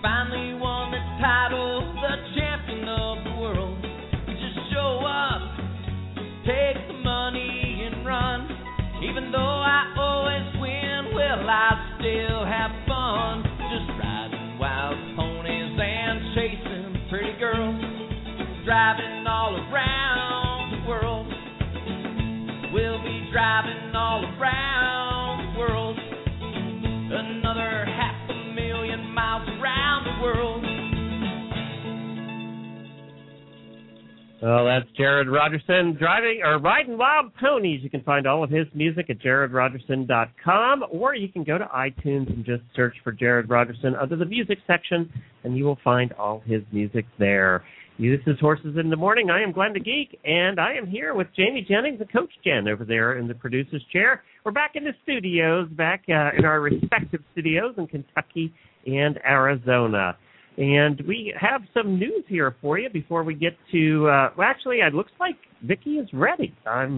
finally won the title, the champion of the world. You just show up, take the money and run. Even though I always win, well, I still have fun. Just riding wild ponies and chasing pretty girls, driving all around the world. We'll be driving all around the world, another 500,000 miles around the world. Well, that's Jared Rogerson riding wild ponies. You can find all of his music at jaredrogerson.com, or you can go to iTunes and just search for Jared Rogerson under the music section, and you will find all his music there. This is Horses in the Morning. I am Glenn the Geek, and I am here with Jamie Jennings and Coach Jen over there in the producer's chair. We're back in the studios, in our respective studios in Kentucky and Arizona. And we have some news here for you before we get to, actually, it looks like Vicki is ready.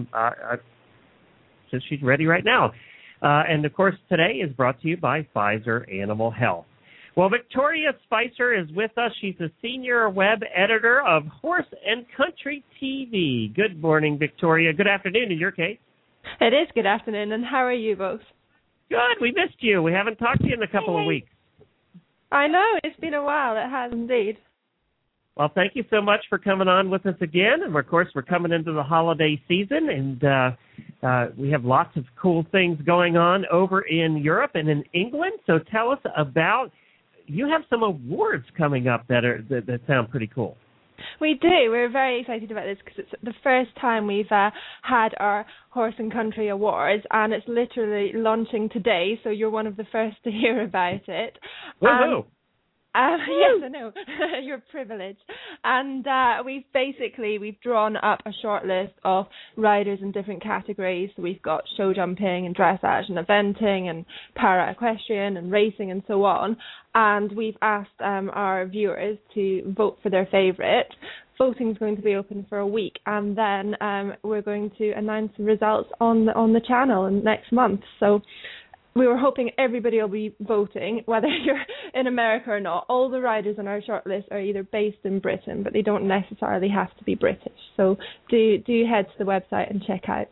She's ready right now. And, of course, today is brought to you by Pfizer Animal Health. Well, Victoria Spicer is with us. She's a senior web editor of Horse and Country TV. Good morning, Victoria. Good afternoon in your case. It is good afternoon, and how are you both? Good. We missed you. We haven't talked to you in a couple of weeks. I know. It's been a while. It has indeed. Well, thank you so much for coming on with us again. And, of course, we're coming into the holiday season, and we have lots of cool things going on over in Europe and in England. So tell us about, you have some awards coming up that sound pretty cool. We do. We're very excited about this because it's the first time we've had our Horse and Country Awards, and it's literally launching today, so you're one of the first to hear about it. Woohoo! Yes, I know. You're privileged. And we've drawn up a short list of riders in different categories. So we've got show jumping and dressage and eventing and para-equestrian and racing and so on. And we've asked our viewers to vote for their favourite. Voting is going to be open for a week, and then we're going to announce the results on the channel next month. So we were hoping everybody will be voting, whether you're in America or not. All the riders on our shortlist are either based in Britain, but they don't necessarily have to be British. So do head to the website and check out.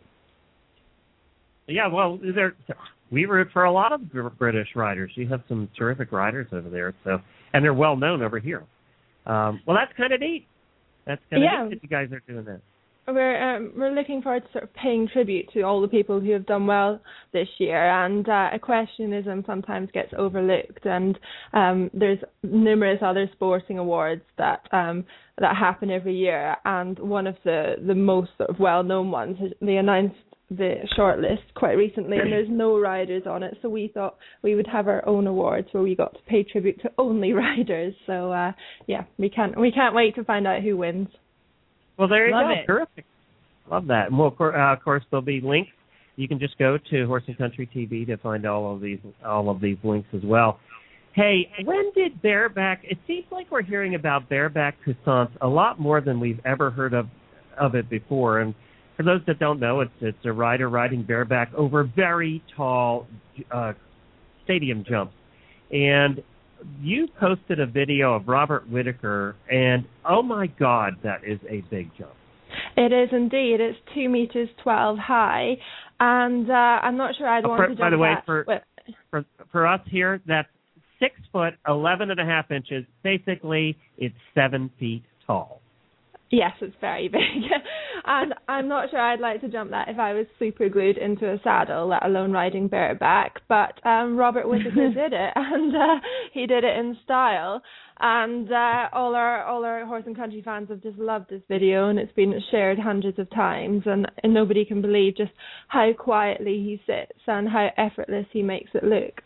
Yeah, well, we root for a lot of British riders. You have some terrific riders over there, and they're well known over here. Well, that's kind of neat. That's kind of neat that you guys are doing that. We're looking forward to sort of paying tribute to all the people who have done well this year, and equestrianism sometimes gets overlooked, and there's numerous other sporting awards that happen every year, and one of the most sort of well-known ones, they announced the shortlist quite recently, and there's no riders on it, so we thought we would have our own awards where we got to pay tribute to only riders. So we can't wait to find out who wins. Well, there you go. Terrific. Love that. And we'll, of course, there'll be links. You can just go to Horse and Country TV to find all of these links as well. Hey, when did bareback? It seems like we're hearing about bareback croissants a lot more than we've ever heard of it before. And for those that don't know, it's a rider riding bareback over very tall stadium jumps. And you posted a video of Robert Whitaker, and oh my God, that is a big jump. It is indeed. It's 2 meters 12 high, and I'm not sure I'd want to jump. By the way, for us here, that's 6 foot 11.5 inches. Basically, it's 7 feet tall. Yes, it's very big. And I'm not sure I'd like to jump that if I was super glued into a saddle, let alone riding bareback. But Robert Whitaker did it, and he did it in style. And all our Horse and Country fans have just loved this video, and it's been shared hundreds of times. And nobody can believe just how quietly he sits and how effortless he makes it look.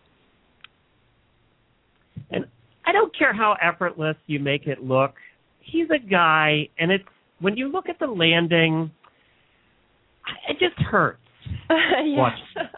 And I don't care how effortless you make it look. He's a guy, and it's when you look at the landing, it just hurts. Yes.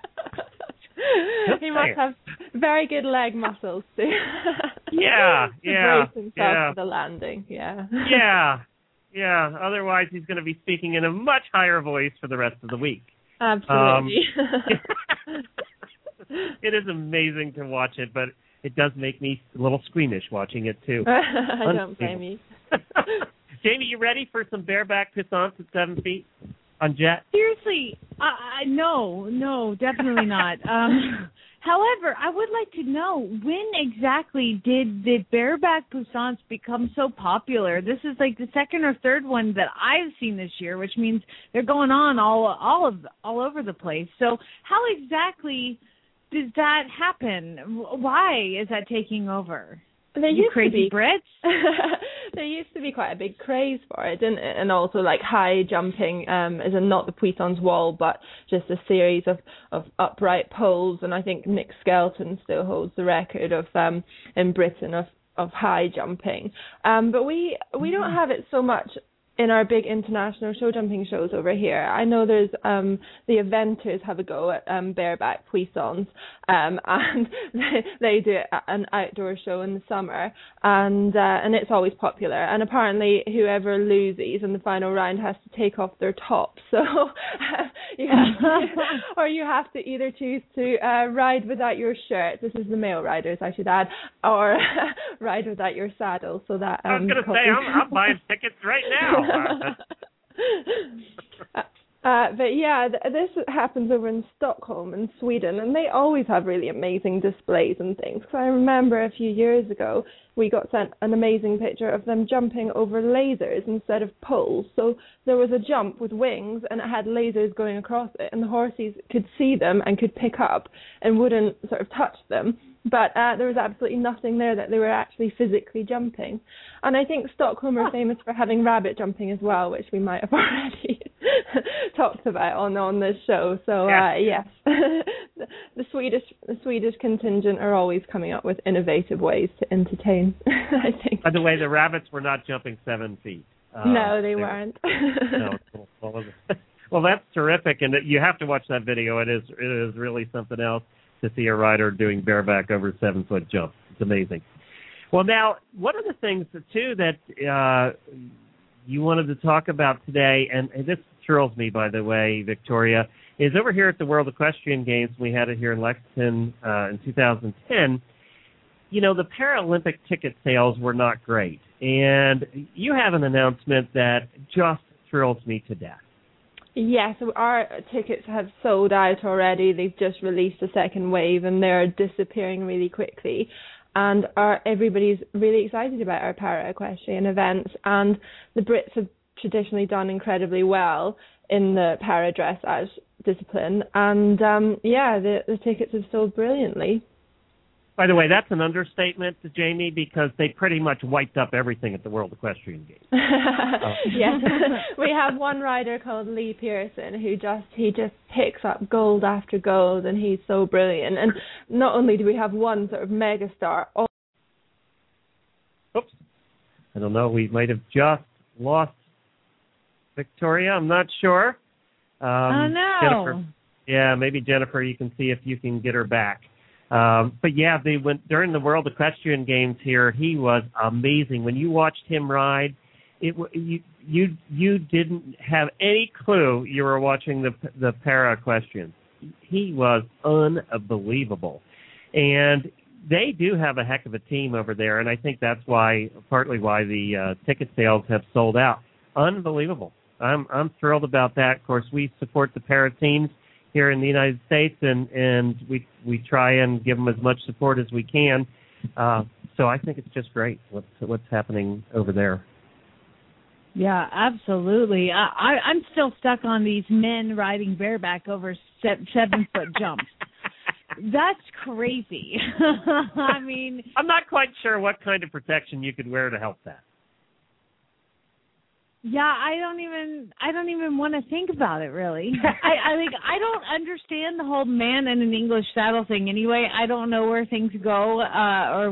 He must have very good leg muscles too. To brace himself for the landing. Yeah. Otherwise, he's going to be speaking in a much higher voice for the rest of the week. Absolutely. It is amazing to watch it, but it does make me a little squeamish watching it too. I don't blame you. Jamie, you ready for some bareback pissants at 7 feet on jet? Seriously, no, definitely not. However, I would like to know, when exactly did the bareback poussants become so popular? This is like the second or third one that I've seen this year, which means they're going on all over the place. So how exactly does that happen? Why is that taking over? You crazy Brits? There used to be quite a big craze for it, didn't it? And also like high jumping, as in not the Puissance wall, but just a series of upright poles. And I think Nick Skelton still holds the record of in Britain of high jumping. But we don't have it so much in our big international show jumping shows over here. I know there's the eventers have a go at bareback Puissance, and they do an outdoor show in the summer, and it's always popular. And apparently, whoever loses in the final round has to take off their top. So you have to either choose to ride without your shirt. This is the male riders, I should add, or ride without your saddle. So that I was going to say, I'm buying tickets right now. But yeah, this happens over in Stockholm in Sweden, and they always have really amazing displays and things. Because I remember a few years ago, we got sent an amazing picture of them jumping over lasers instead of poles. So there was a jump with wings, and it had lasers going across it, and the horses could see them and could pick up and wouldn't sort of touch them. But there was absolutely nothing there that they were actually physically jumping. And I think Stockholm are famous for having rabbit jumping as well, which we might have already talked about on this show. So yes, the Swedish contingent are always coming up with innovative ways to entertain, I think. By the way, the rabbits were not jumping 7 feet. No, they weren't. No. Well, that's terrific, and you have to watch that video. It is really something else to see a rider doing bareback over a 7-foot jump. It's amazing. Well, now, one of the things, too, that you wanted to talk about today, and this thrills me, by the way, Victoria, is over here at the World Equestrian Games. We had it here in Lexington in 2010. You know, the Paralympic ticket sales were not great, and you have an announcement that just thrills me to death. Yes, our tickets have sold out already. They've just released a second wave, and they're disappearing really quickly. And everybody's really excited about our para-equestrian events. And the Brits have traditionally done incredibly well in the para-dressage discipline. And, the tickets have sold brilliantly. By the way, that's an understatement, Jamie, because they pretty much wiped up everything at the World Equestrian Games. Yes, we have one rider called Lee Pearson who just picks up gold after gold, and he's so brilliant. And not only do we have one sort of megastar. Oops, I don't know. We might have just lost Victoria. I'm not sure. Oh no. Jennifer, yeah, maybe Jennifer. You can see if you can get her back. But yeah, they went during the World Equestrian Games here. He was amazing. When you watched him ride, you didn't have any clue you were watching the para equestrians. He was unbelievable, and they do have a heck of a team over there. And I think that's partly why the ticket sales have sold out. Unbelievable. I'm thrilled about that. Of course, we support the para teams here in the United States, and we try and give them as much support as we can. So I think it's just great what's happening over there. Yeah, absolutely. I'm still stuck on these men riding bareback over 7-foot jumps. That's crazy. I mean, I'm not quite sure what kind of protection you could wear to help that. Yeah, I don't even want to think about it, really. I don't understand the whole man in an English saddle thing anyway. I don't know where things go or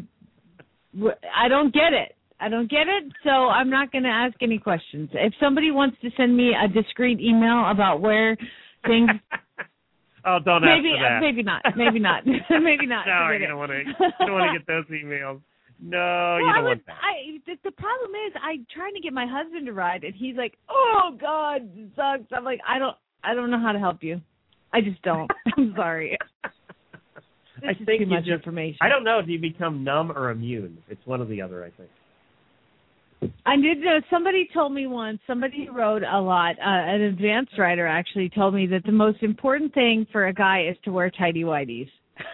I don't get it. So I'm not going to ask any questions. If somebody wants to send me a discreet email about where things Oh, don't ask for that. Maybe not. Maybe not. No, you don't want to get those emails. No, you don't want that. The problem is, I'm trying to get my husband to ride, and he's like, "Oh God, it sucks." I'm like, I don't know how to help you. I just don't. I'm sorry. I is think too much just, information. I don't know. Do you become numb or immune? It's one or the other, I think. I did know. Somebody told me once, somebody who wrote a lot, an advanced writer actually told me that the most important thing for a guy is to wear tighty-whities.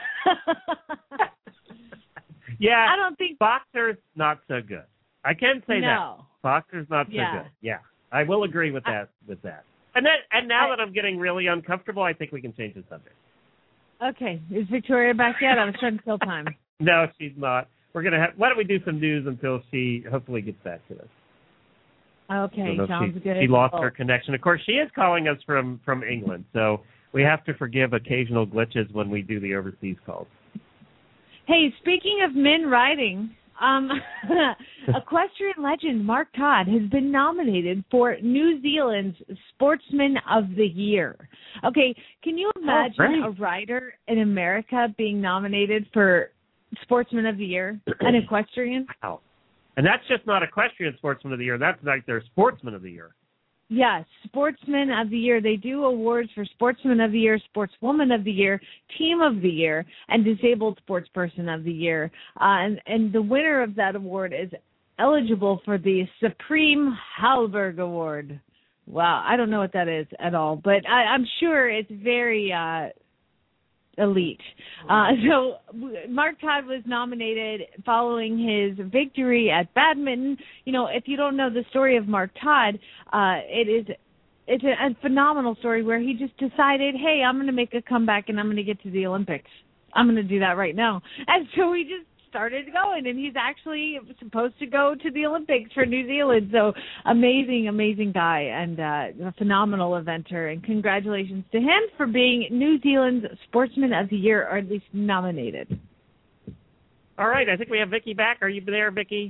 Yeah, I don't think boxers not so good. I can say No. that. Boxers not so Yeah. good. Yeah. I will agree with that And now that I'm getting really uncomfortable, I think we can change the subject. Okay. Is Victoria back yet? I was trying to kill time. No, she's not. We're gonna have why don't we do some news until she hopefully gets back to us. Okay, So sounds good. She lost her connection. Of course, she is calling us from England, so we have to forgive occasional glitches when we do the overseas calls. Hey, speaking of men riding, equestrian legend Mark Todd has been nominated for New Zealand's Sportsman of the Year. Okay, can you imagine a rider in America being nominated for Sportsman of the Year, an equestrian? Wow. And that's just not equestrian Sportsman of the Year. That's like their Sportsman of the Year. Yes, Sportsman of the Year. They do awards for Sportsman of the Year, Sportswoman of the Year, Team of the Year, and Disabled Sportsperson of the Year. And the winner of that award is eligible for the Supreme Hallberg Award. Wow, I don't know what that is at all, but I'm sure it's very elite. So Mark Todd was nominated following his victory at badminton. You know, if you don't know the story of Mark Todd, it's a phenomenal story where he just decided, hey, I'm going to make a comeback and I'm going to get to the Olympics. I'm going to do that right now. And so he just started going, and he's actually supposed to go to the Olympics for New Zealand. So amazing guy and a phenomenal eventer. And congratulations to him for being New Zealand's Sportsman of the Year, or at least nominated. All right, I think we have Vicky back. Are you there, Vicky?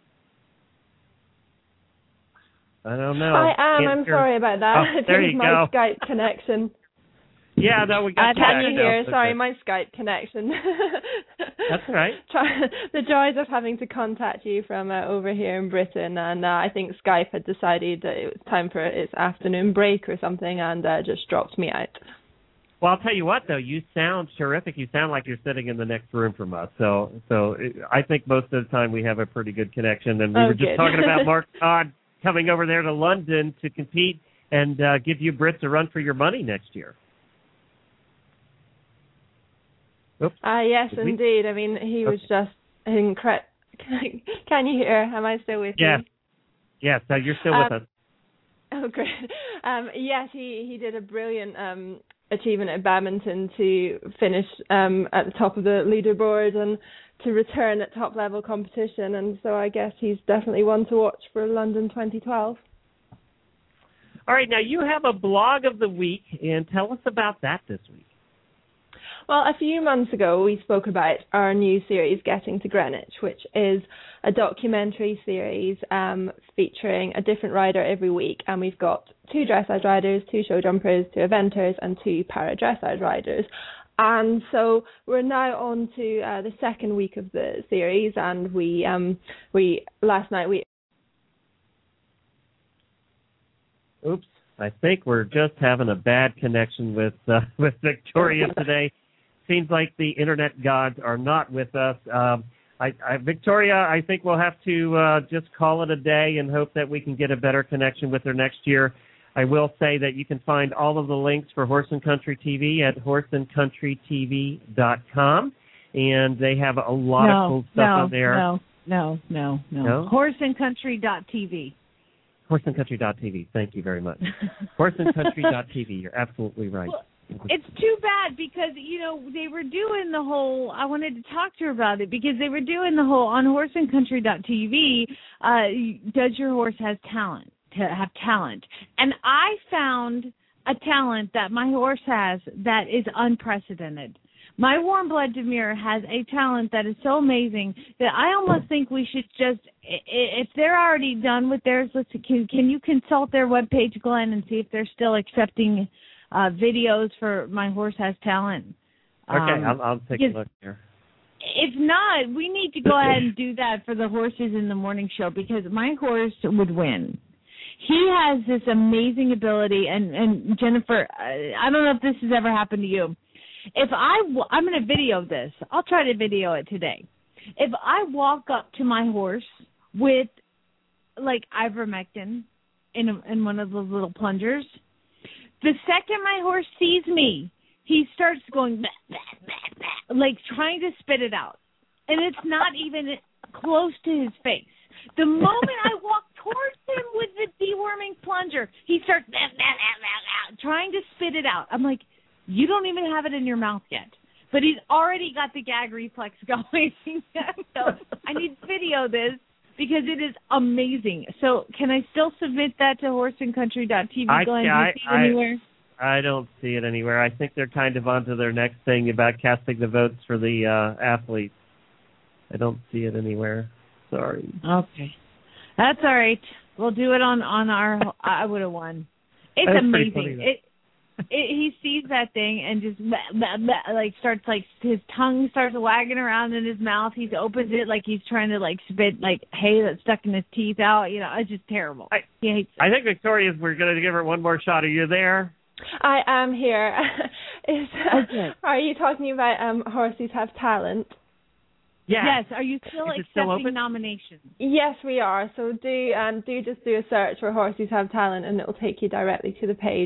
I don't know. I am. I'm sorry about that. Oh, there you my go. Skype connection. Yeah, no, we got you back. Can you hear? No, Sorry, okay. my Skype connection. That's all right. The joys of having to contact you from over here in Britain, and I think Skype had decided that it was time for its afternoon break or something, and just dropped me out. Well, I'll tell you what, though, you sound terrific. You sound like you're sitting in the next room from us. So I think most of the time we have a pretty good connection. And we were just talking about Mark Todd coming over there to London to compete and give you Brits a run for your money next year. Oops. Yes, indeed. I mean, he was just incredible. Can you hear? Am I still with you? Yes, you're still with us. Oh, great. Yes, he did a brilliant achievement at badminton to finish at the top of the leaderboard and to return at top-level competition. And so I guess he's definitely one to watch for London 2012. All right, now you have a blog of the week, and tell us about that this week. Well, a few months ago, we spoke about our new series, Getting to Greenwich, which is a documentary series featuring a different rider every week. And we've got 2 dressage riders, 2 show jumpers, 2 eventers, and 2 para-dressage riders. And so we're now on to the second week of the series. And we last night we... Oops, I think we're just having a bad connection with Victoria today. Seems like the internet gods are not with us. Victoria, I think we'll have to just call it a day and hope that we can get a better connection with her next year. I will say that you can find all of the links for Horse and Country TV at horseandcountrytv.com, and they have a lot of cool stuff on there. No. Horseandcountry.tv. Horseandcountry.tv. Thank you very much. Horseandcountry.tv. You're absolutely right. Well, it's too bad because, you know, they were doing the whole, I wanted to talk to her about it because they were doing the whole on horseandcountry.tv, does your horse have talent? And I found a talent that my horse has that is unprecedented. My warm blood Demir has a talent that is so amazing that I almost think we should just, if they're already done with theirs, can you consult their webpage, Glenn, and see if they're still accepting videos for My Horse Has Talent? Okay, I'll take a look here. If not, we need to go ahead and do that for the Horses in the Morning show because my horse would win. He has this amazing ability, and Jennifer, I don't know if this has ever happened to you. I'm going to video this. I'll try to video it today. If I walk up to my horse with, like, ivermectin in one of those little plungers, the second my horse sees me, he starts going, bah, bah, bah, bah, like trying to spit it out. And it's not even close to his face. The moment I walk towards him with the deworming plunger, he starts bah, bah, bah, bah, bah, trying to spit it out. I'm like, you don't even have it in your mouth yet. But he's already got the gag reflex going. So I need to video this because it is amazing. So can I still submit that to horseandcountry.tv, Glenn? Do you see it anywhere? I don't see it anywhere. I think they're kind of onto their next thing about casting the votes for the athletes. I don't see it anywhere. Sorry. Okay. That's all right. We'll do it on our... I would have won. It's That's amazing. He sees that thing and just like starts, like, his tongue starts wagging around in his mouth. He opens it like he's trying to, like, spit like hay that's stuck in his teeth out. You know, it's just terrible. He hates it. I think we're going to give her one more shot. Are you there? I am here. Okay. Are you talking about Horses Have Talent? Yes. Are you still Is it still accepting open? Yes, nominations? we are. So do just do a search for Horses Have Talent, and it will take you directly to the page.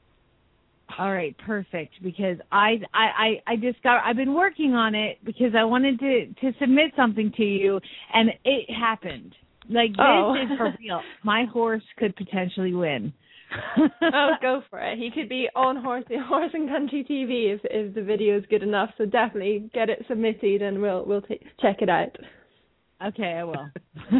All right, perfect. Because I've been working on it because I wanted to submit something to you, and it happened. Like, this is for real. My horse could potentially win. Oh, go for it. He could be on Horse and Country TV if the video is good enough. So definitely get it submitted, and we'll check it out. Okay, I will.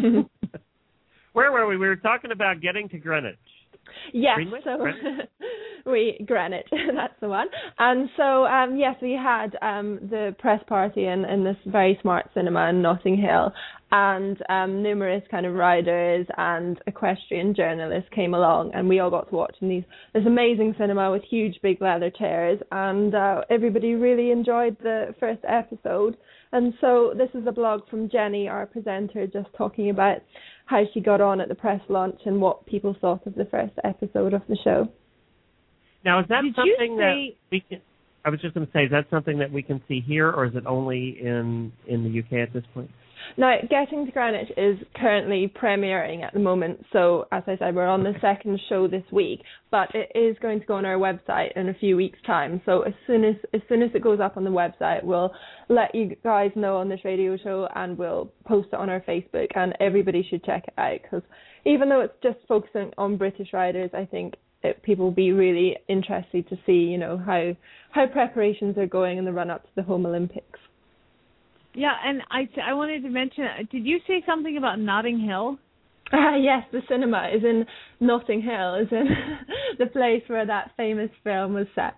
Where were we? We were talking about getting to Greenwich. Yes, Greenwich? so Greenwich? Greenwich, that's the one. And so, yes, we had the press party in this very smart cinema in Notting Hill, and numerous kind of riders and equestrian journalists came along, and we all got to watch this amazing cinema with huge big leather chairs, and everybody really enjoyed the first episode. And so this is a blog from Jenny, our presenter, just talking about how she got on at the press launch and what people thought of the first episode of the show. Now, is that something that we can... I was just going to say, is that something that we can see here, or is it only in the UK at this point? Now, Getting to Greenwich is currently premiering at the moment. So, as I said, we're on the second show this week, but it is going to go on our website in a few weeks' time. So, as soon as it goes up on the website, we'll let you guys know on this radio show, and we'll post it on our Facebook, and everybody should check it out, because even though it's just focusing on British riders, I think people will be really interested to see, you know, how preparations are going in the run-up to the Home Olympics. Yeah, and I wanted to mention, did you say something about Notting Hill? Yes, the cinema is in Notting Hill, is in the place where that famous film was set.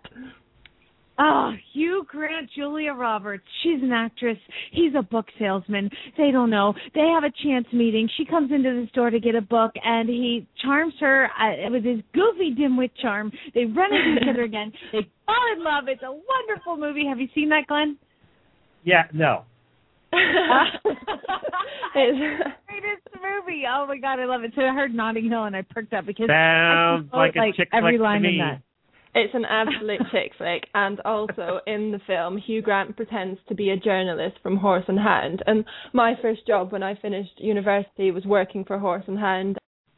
Oh, Hugh Grant, Julia Roberts. She's an actress. He's a book salesman. They don't know. They have a chance meeting. She comes into the store to get a book, and he charms her with his goofy dimwit charm. They run into each other again. They fall in love. It's a wonderful movie. Have you seen that, Glenn? Yeah, no. Greatest movie. Oh my God, I love it. So I heard Notting Hill and I perked up because sounds like a chick every flick line to in me. that. It's an absolute chick flick, and also in the film, Hugh Grant pretends to be a journalist from Horse and Hound. And my first job when I finished university was working for Horse and Hound.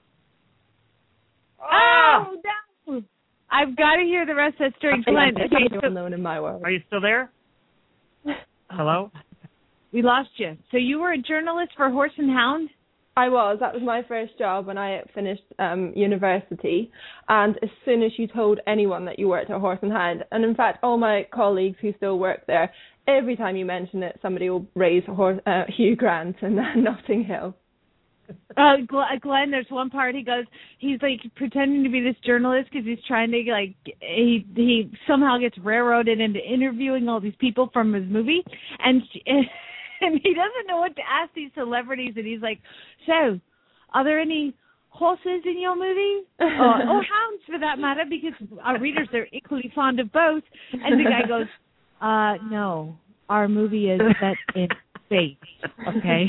Oh no! I've got to hear the rest of that story. Glenn, It's well known in my world. Are you still there? Hello? We lost you. So you were a journalist for Horse and Hound? I was. That was my first job when I finished university. And as soon as you told anyone that you worked at Horse and Hound, and in fact, all my colleagues who still work there, every time you mention it, somebody will raise Hugh Grant and Notting Hill. Glenn, there's one part he's like pretending to be this journalist because he's trying to he somehow gets railroaded into interviewing all these people from his movie, and he doesn't know what to ask these celebrities, and he's like, so, are there any horses in your movie? or hounds for that matter, because our readers are equally fond of both. And the guy goes, no, our movie is set in space, okay?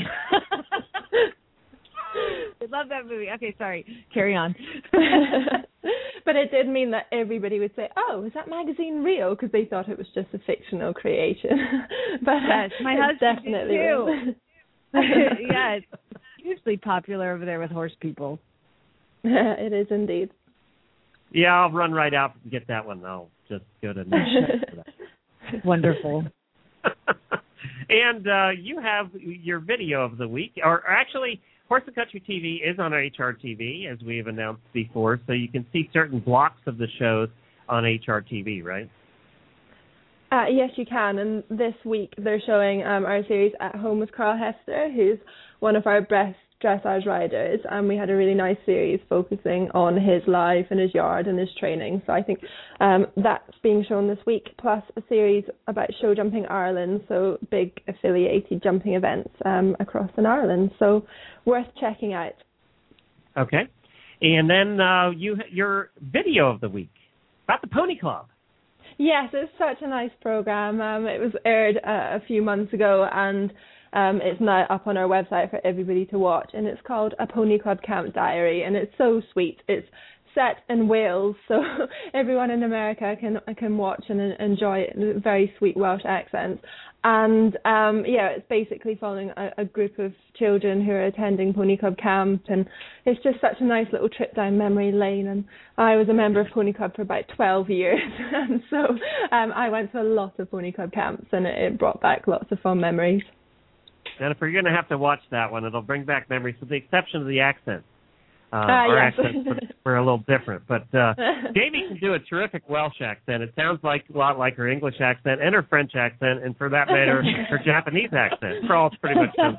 I love that movie. Okay, sorry. Carry on. But it did mean that everybody would say, "Oh, is that magazine real?" Because they thought it was just a fictional creation. But yes, my husband definitely too. Yeah, it's hugely popular over there with horse people. It is indeed. Yeah, I'll run right out and get that one. I'll just go to that. Wonderful. And you have your video of the week, or actually, Horse and Country TV is on HRTV, as we have announced before, so you can see certain blocks of the shows on HRTV, right? Yes, you can. And this week they're showing our series At Home with Carl Hester, who's one of our best dressage riders. And we had a really nice series focusing on his life and his yard and his training. So I think that's being shown this week, plus a series about Show Jumping Ireland, so big affiliated jumping events across in Ireland. So worth checking out. Okay. And then your video of the week about the Pony Club. Yes, it's such a nice program. It was aired a few months ago, and it's now up on our website for everybody to watch. And it's called A Pony Club Camp Diary, and it's so sweet. It's set in Wales, so everyone in America can watch and enjoy it. Very sweet Welsh accents. And it's basically following a group of children who are attending Pony Club camp, and it's just such a nice little trip down memory lane. And I was a member of Pony Club for about 12 years, and so I went to a lot of Pony Club camps, and it brought back lots of fun memories. And if you're going to have to watch that one, it'll bring back memories, with the exception of the accent. Our yes. accents were a little different, but Jamie can do a terrific Welsh accent. It sounds like a lot like her English accent and her French accent, and for that matter, her Japanese accent. They're all pretty much the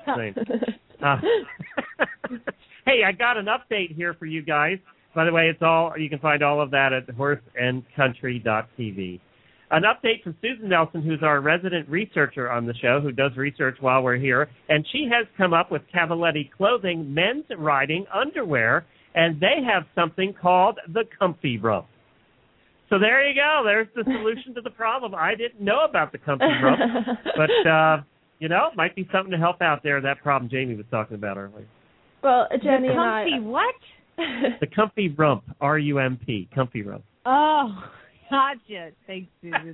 same. Hey, I got an update here for you guys. By the way, you can find all of that at horseandcountry.tv. An update from Susan Nelson, who's our resident researcher on the show, who does research while we're here, and she has come up with Cavaletti Clothing men's riding underwear, and they have something called the Comfy Rump. So there you go. There's the solution to the problem. I didn't know about the Comfy Rump, but, it might be something to help out there, that problem Jamie was talking about earlier. Well, Jenny and I... Comfy what? The Comfy Rump, R-U-M-P, Comfy Rump. Oh, gotcha. Thanks, Susan.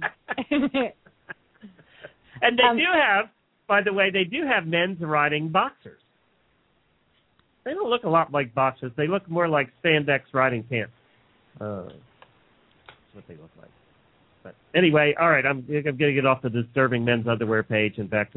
And they do have, by the way, men's riding boxers. They don't look a lot like boxers. They look more like spandex riding pants. That's what they look like. But anyway, all right, I'm going to get off the disturbing men's underwear page and back to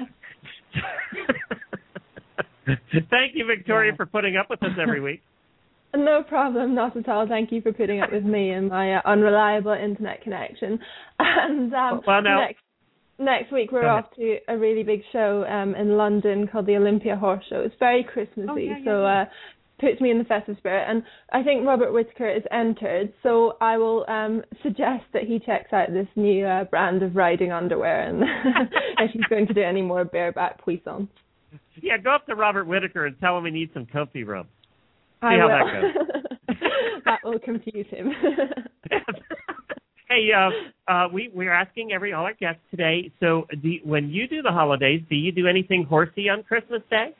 the... Thank you, Victoria, for putting up with us every week. No problem, not at all. Thank you for putting up with me and my unreliable internet connection. And next week we're off to a really big show in London called the Olympia Horse Show. It's very Christmassy, puts me in the festive spirit. And I think Robert Whittaker is entered, so I will suggest that he checks out this new brand of riding underwear, and if he's going to do any more bareback puissance. Yeah, go up to Robert Whittaker and tell him he needs some Comfy Rump. See how that goes. That will confuse him. Hey, we're asking all our guests today, so when you do the holidays, do you do anything horsey on Christmas Day?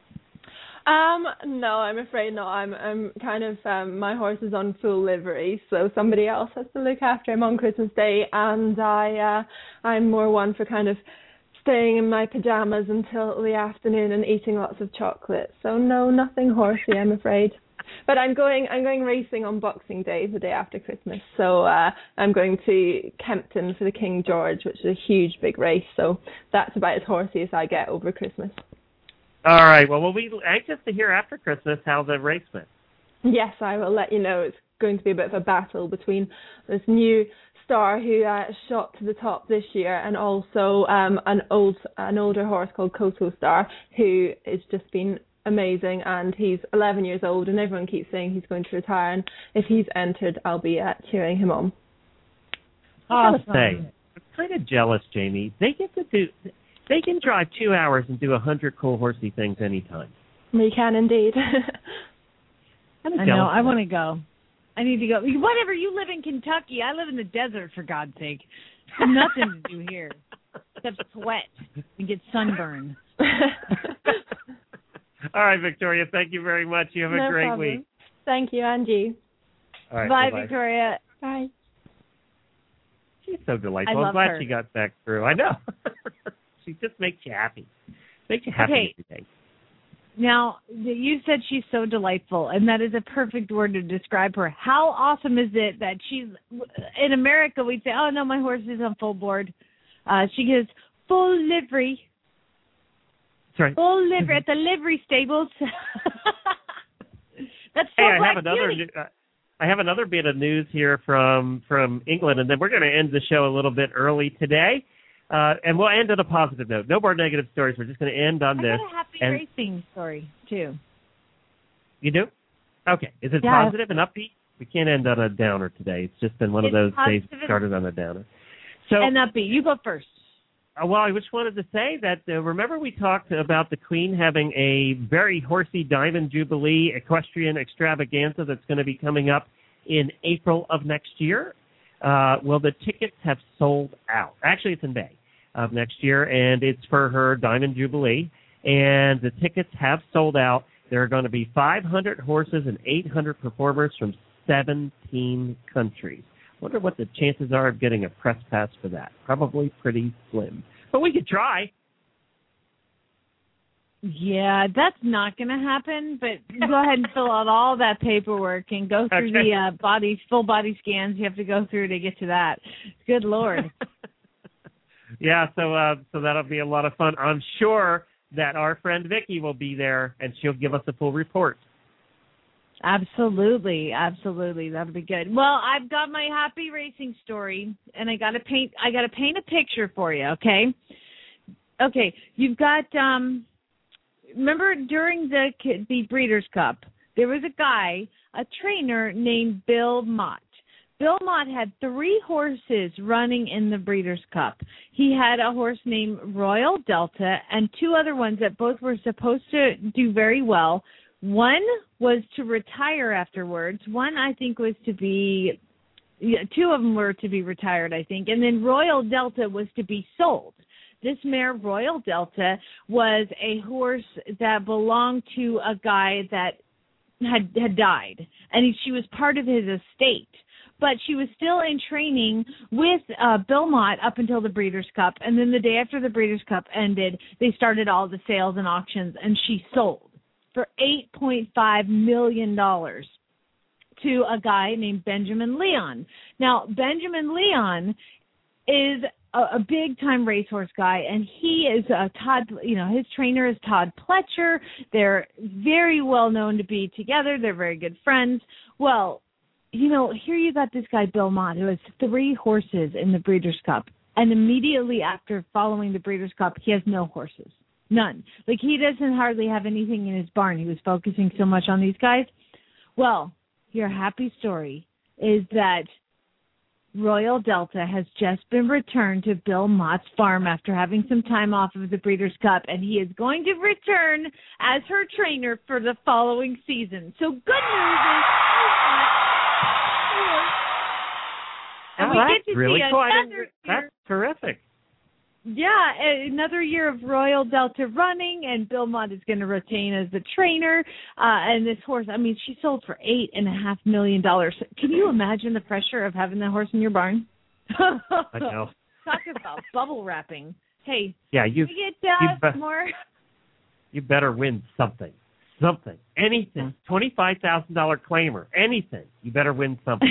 No, I'm afraid not. I'm kind of my horse is on full livery, so somebody else has to look after him on Christmas Day, and I'm more one for kind of staying in my pajamas until the afternoon and eating lots of chocolate. So no, nothing horsey, I'm afraid. But I'm going racing on Boxing Day, the day after Christmas. So I'm going to Kempton for the King George, which is a huge, big race. So that's about as horsey as I get over Christmas. All right. Well, we'll be anxious to hear after Christmas how the race went. Yes, I will let you know. It's going to be a bit of a battle between this new star who shot to the top this year, and also an older horse called Koto Star, who has just been amazing, and he's 11 years old, and everyone keeps saying he's going to retire, and if he's entered, I'll be cheering him on. I'll say, I'm kind of jealous, Jamie. They can drive 2 hours and do 100 cool horsey things anytime. We can indeed. I know. I want to go. I need to go. Whatever, you live in Kentucky. I live in the desert, for God's sake. There's nothing to do here except sweat and get sunburned. All right, Victoria, thank you very much. You have a great week. Thank you, and you. All right, Bye, bye-bye. Victoria. Bye. She's so delightful. I I'm love glad her. she got back through. I know. She just makes you happy. Makes you happy Okay. every day. Now, you said she's so delightful, and that is a perfect word to describe her. How awesome is it that she's, in America, we'd say, oh, no, my horse is on full board. She gets full livery. That's right. Full livery at the livery stables. That's so Hey, Black Beauty. I have another bit of news here from England, and then we're going to end the show a little bit early today. And we'll end on a positive note. No more negative stories. We're just going to end on I this. got a happy And racing story, too. you do? Okay. Is it Yeah. positive and upbeat? We can't end on a downer today. It's just been one of those days that started on a downer. So, And upbeat. You go first. well, I just wanted to say that, remember we talked about the Queen having a very horsey Diamond Jubilee equestrian extravaganza that's going to be coming up in April of next year? Well, the tickets have sold out. Actually, it's in May of next year, and it's for her Diamond Jubilee. And the tickets have sold out. There are going to be 500 horses and 800 performers from 17 countries. Wonder what the chances are of getting a press pass for that. Probably pretty slim. But we could try. Yeah, that's not going to happen, but go ahead and fill out all that paperwork and go through Okay. the full body scans you have to go through to get to that. Good Lord. Yeah, so that'll be a lot of fun. I'm sure that our friend Vicki will be there, and she'll give us a full report. Absolutely. That'll be good. Well, I've got my happy racing story, and I got to paint a picture for you, okay? Okay, you've got remember during the Breeders' Cup, there was a guy, a trainer named Bill Mott. Bill Mott had 3 horses running in the Breeders' Cup. He had a horse named Royal Delta and 2 other ones that both were supposed to do very well. One was to retire afterwards. One, I think, was to be – 2 of them were to be retired, I think. And then Royal Delta was to be sold. This mare, Royal Delta, was a horse that belonged to a guy that had died, and she was part of his estate. But she was still in training with Bill Mott up until the Breeders' Cup, and then the day after the Breeders' Cup ended, they started all the sales and auctions, and she sold for $8.5 million to a guy named Benjamin Leon. Now, Benjamin Leon is a big-time racehorse guy, and he is his trainer is Todd Pletcher. They're very well known to be together. They're very good friends. Well, here you got this guy, Bill Mott, who has 3 horses in the Breeders' Cup, and immediately after following the Breeders' Cup, he has no horses. None. Like, he doesn't hardly have anything in his barn. He was focusing so much on these guys. Well, your happy story is that Royal Delta has just been returned to Bill Mott's farm after having some time off of the Breeders' Cup, and he is going to return as her trainer for the following season. So good news is, and we get to really see cool. another year. That's terrific. Yeah, another year of Royal Delta running, and Bill Mott is going to retain as the trainer. And this horse, I mean, she sold for $8.5 million. Can you imagine the pressure of having that horse in your barn? I know. Talk about bubble wrapping. Hey, Yeah, can we get more? You better win something. Anything. $25,000 claimer. Anything. You better win something.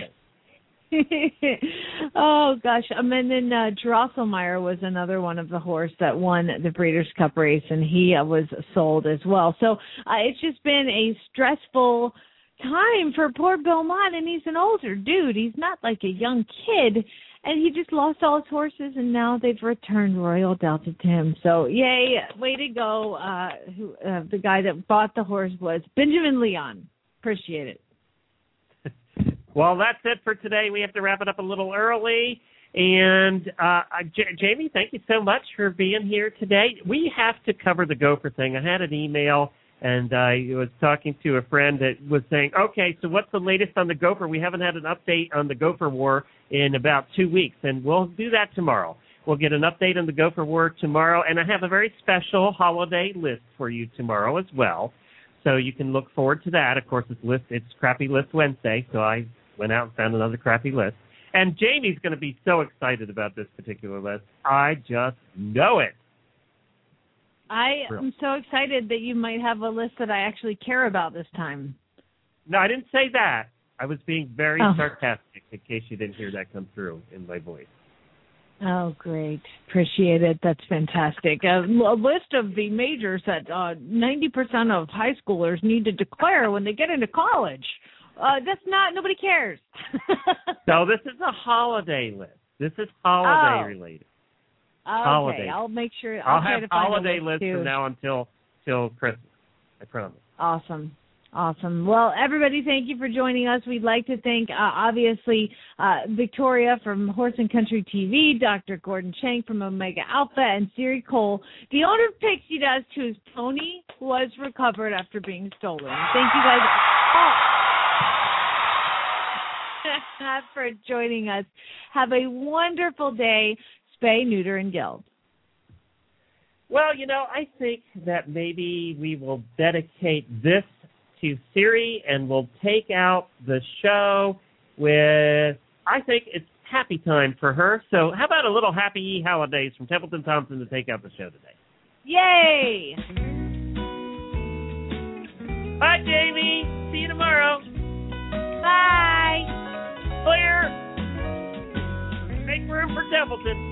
Oh, gosh. And then Drosselmeyer was another one of the horse that won the Breeders' Cup race, and he was sold as well. So it's just been a stressful time for poor Bill Mott, and he's an older dude. He's not like a young kid, and he just lost all his horses, and now they've returned Royal Delta to him. So, yay, way to go. The guy that bought the horse was Benjamin Leon. Appreciate it. Well, that's it for today. We have to wrap it up a little early. And Jamie, thank you so much for being here today. We have to cover the Gopher thing. I had an email, and I was talking to a friend that was saying, okay, so what's the latest on the Gopher? We haven't had an update on the Gopher War in about 2 weeks, and we'll do that tomorrow. We'll get an update on the Gopher War tomorrow, and I have a very special holiday list for you tomorrow as well. So you can look forward to that. Of course, it's Crappy List Wednesday, so I went out and found another crappy list. And Jamie's going to be so excited about this particular list. I just know it. I am so excited that you might have a list that I actually care about this time. No, I didn't say that. I was being very sarcastic in case you didn't hear that come through in my voice. Oh, great. Appreciate it. That's fantastic. A list of the majors that 90% of high schoolers need to declare when they get into college. That's not, nobody cares. So this is a holiday list. This is holiday related. Okay, holiday. I'll make sure. I'll try have to find holiday a list lists too. from now until Christmas. I promise. Awesome. Well, everybody, thank you for joining us. We'd like to thank, obviously, Victoria from Horse and Country TV, Dr. Gordon Shank from Omega Alpha, and Siri Cole, the owner of Pixie Dust, whose pony was recovered after being stolen. Thank you guys all for joining us. Have a wonderful day. Spay, neuter, and gild. Well, I think that maybe we will dedicate this to Siri, and we'll take out the show with, I think it's happy time for her. So how about a little happy holidays from Templeton Thompson to take out the show today? Yay! Bye, Jamie. See you tomorrow. Bye. Clear. Make room for Templeton.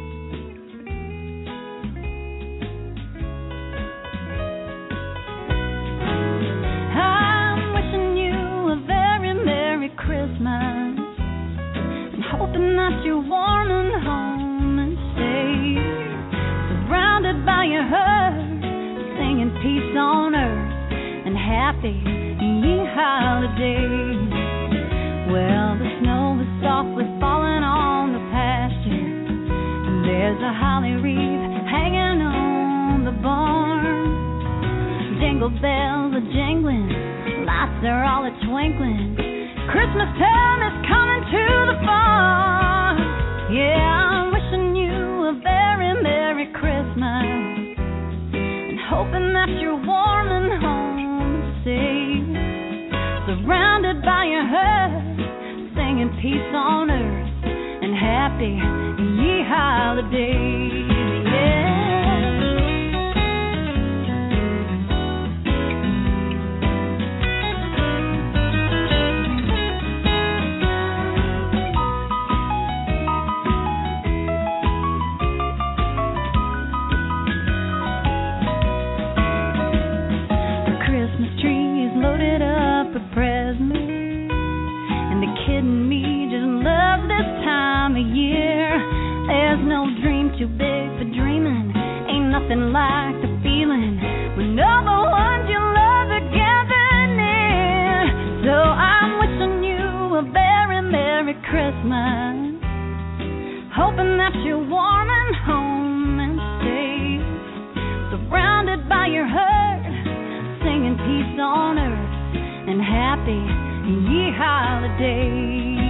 Christmas, and hoping that you're warm and home and safe, surrounded by your herd, singing peace on earth and happy ye holidays. Well, the snow is softly falling on the pasture, and there's a holly wreath hanging on the barn. Jingle bells are jingling, lights are all a twinkling. Christmas time is coming to the farm. Yeah, I'm wishing you a very Merry Christmas, and hoping that you're warm and home and safe, surrounded by your herd, singing peace on earth and happy ye holidays. Yeah. Too big for dreaming, ain't nothing like the feeling when all the ones you love are gathered near. So I'm wishing you a very Merry Christmas, hoping that you're warm and home and safe, surrounded by your herd, singing peace on earth and happy ye holidays.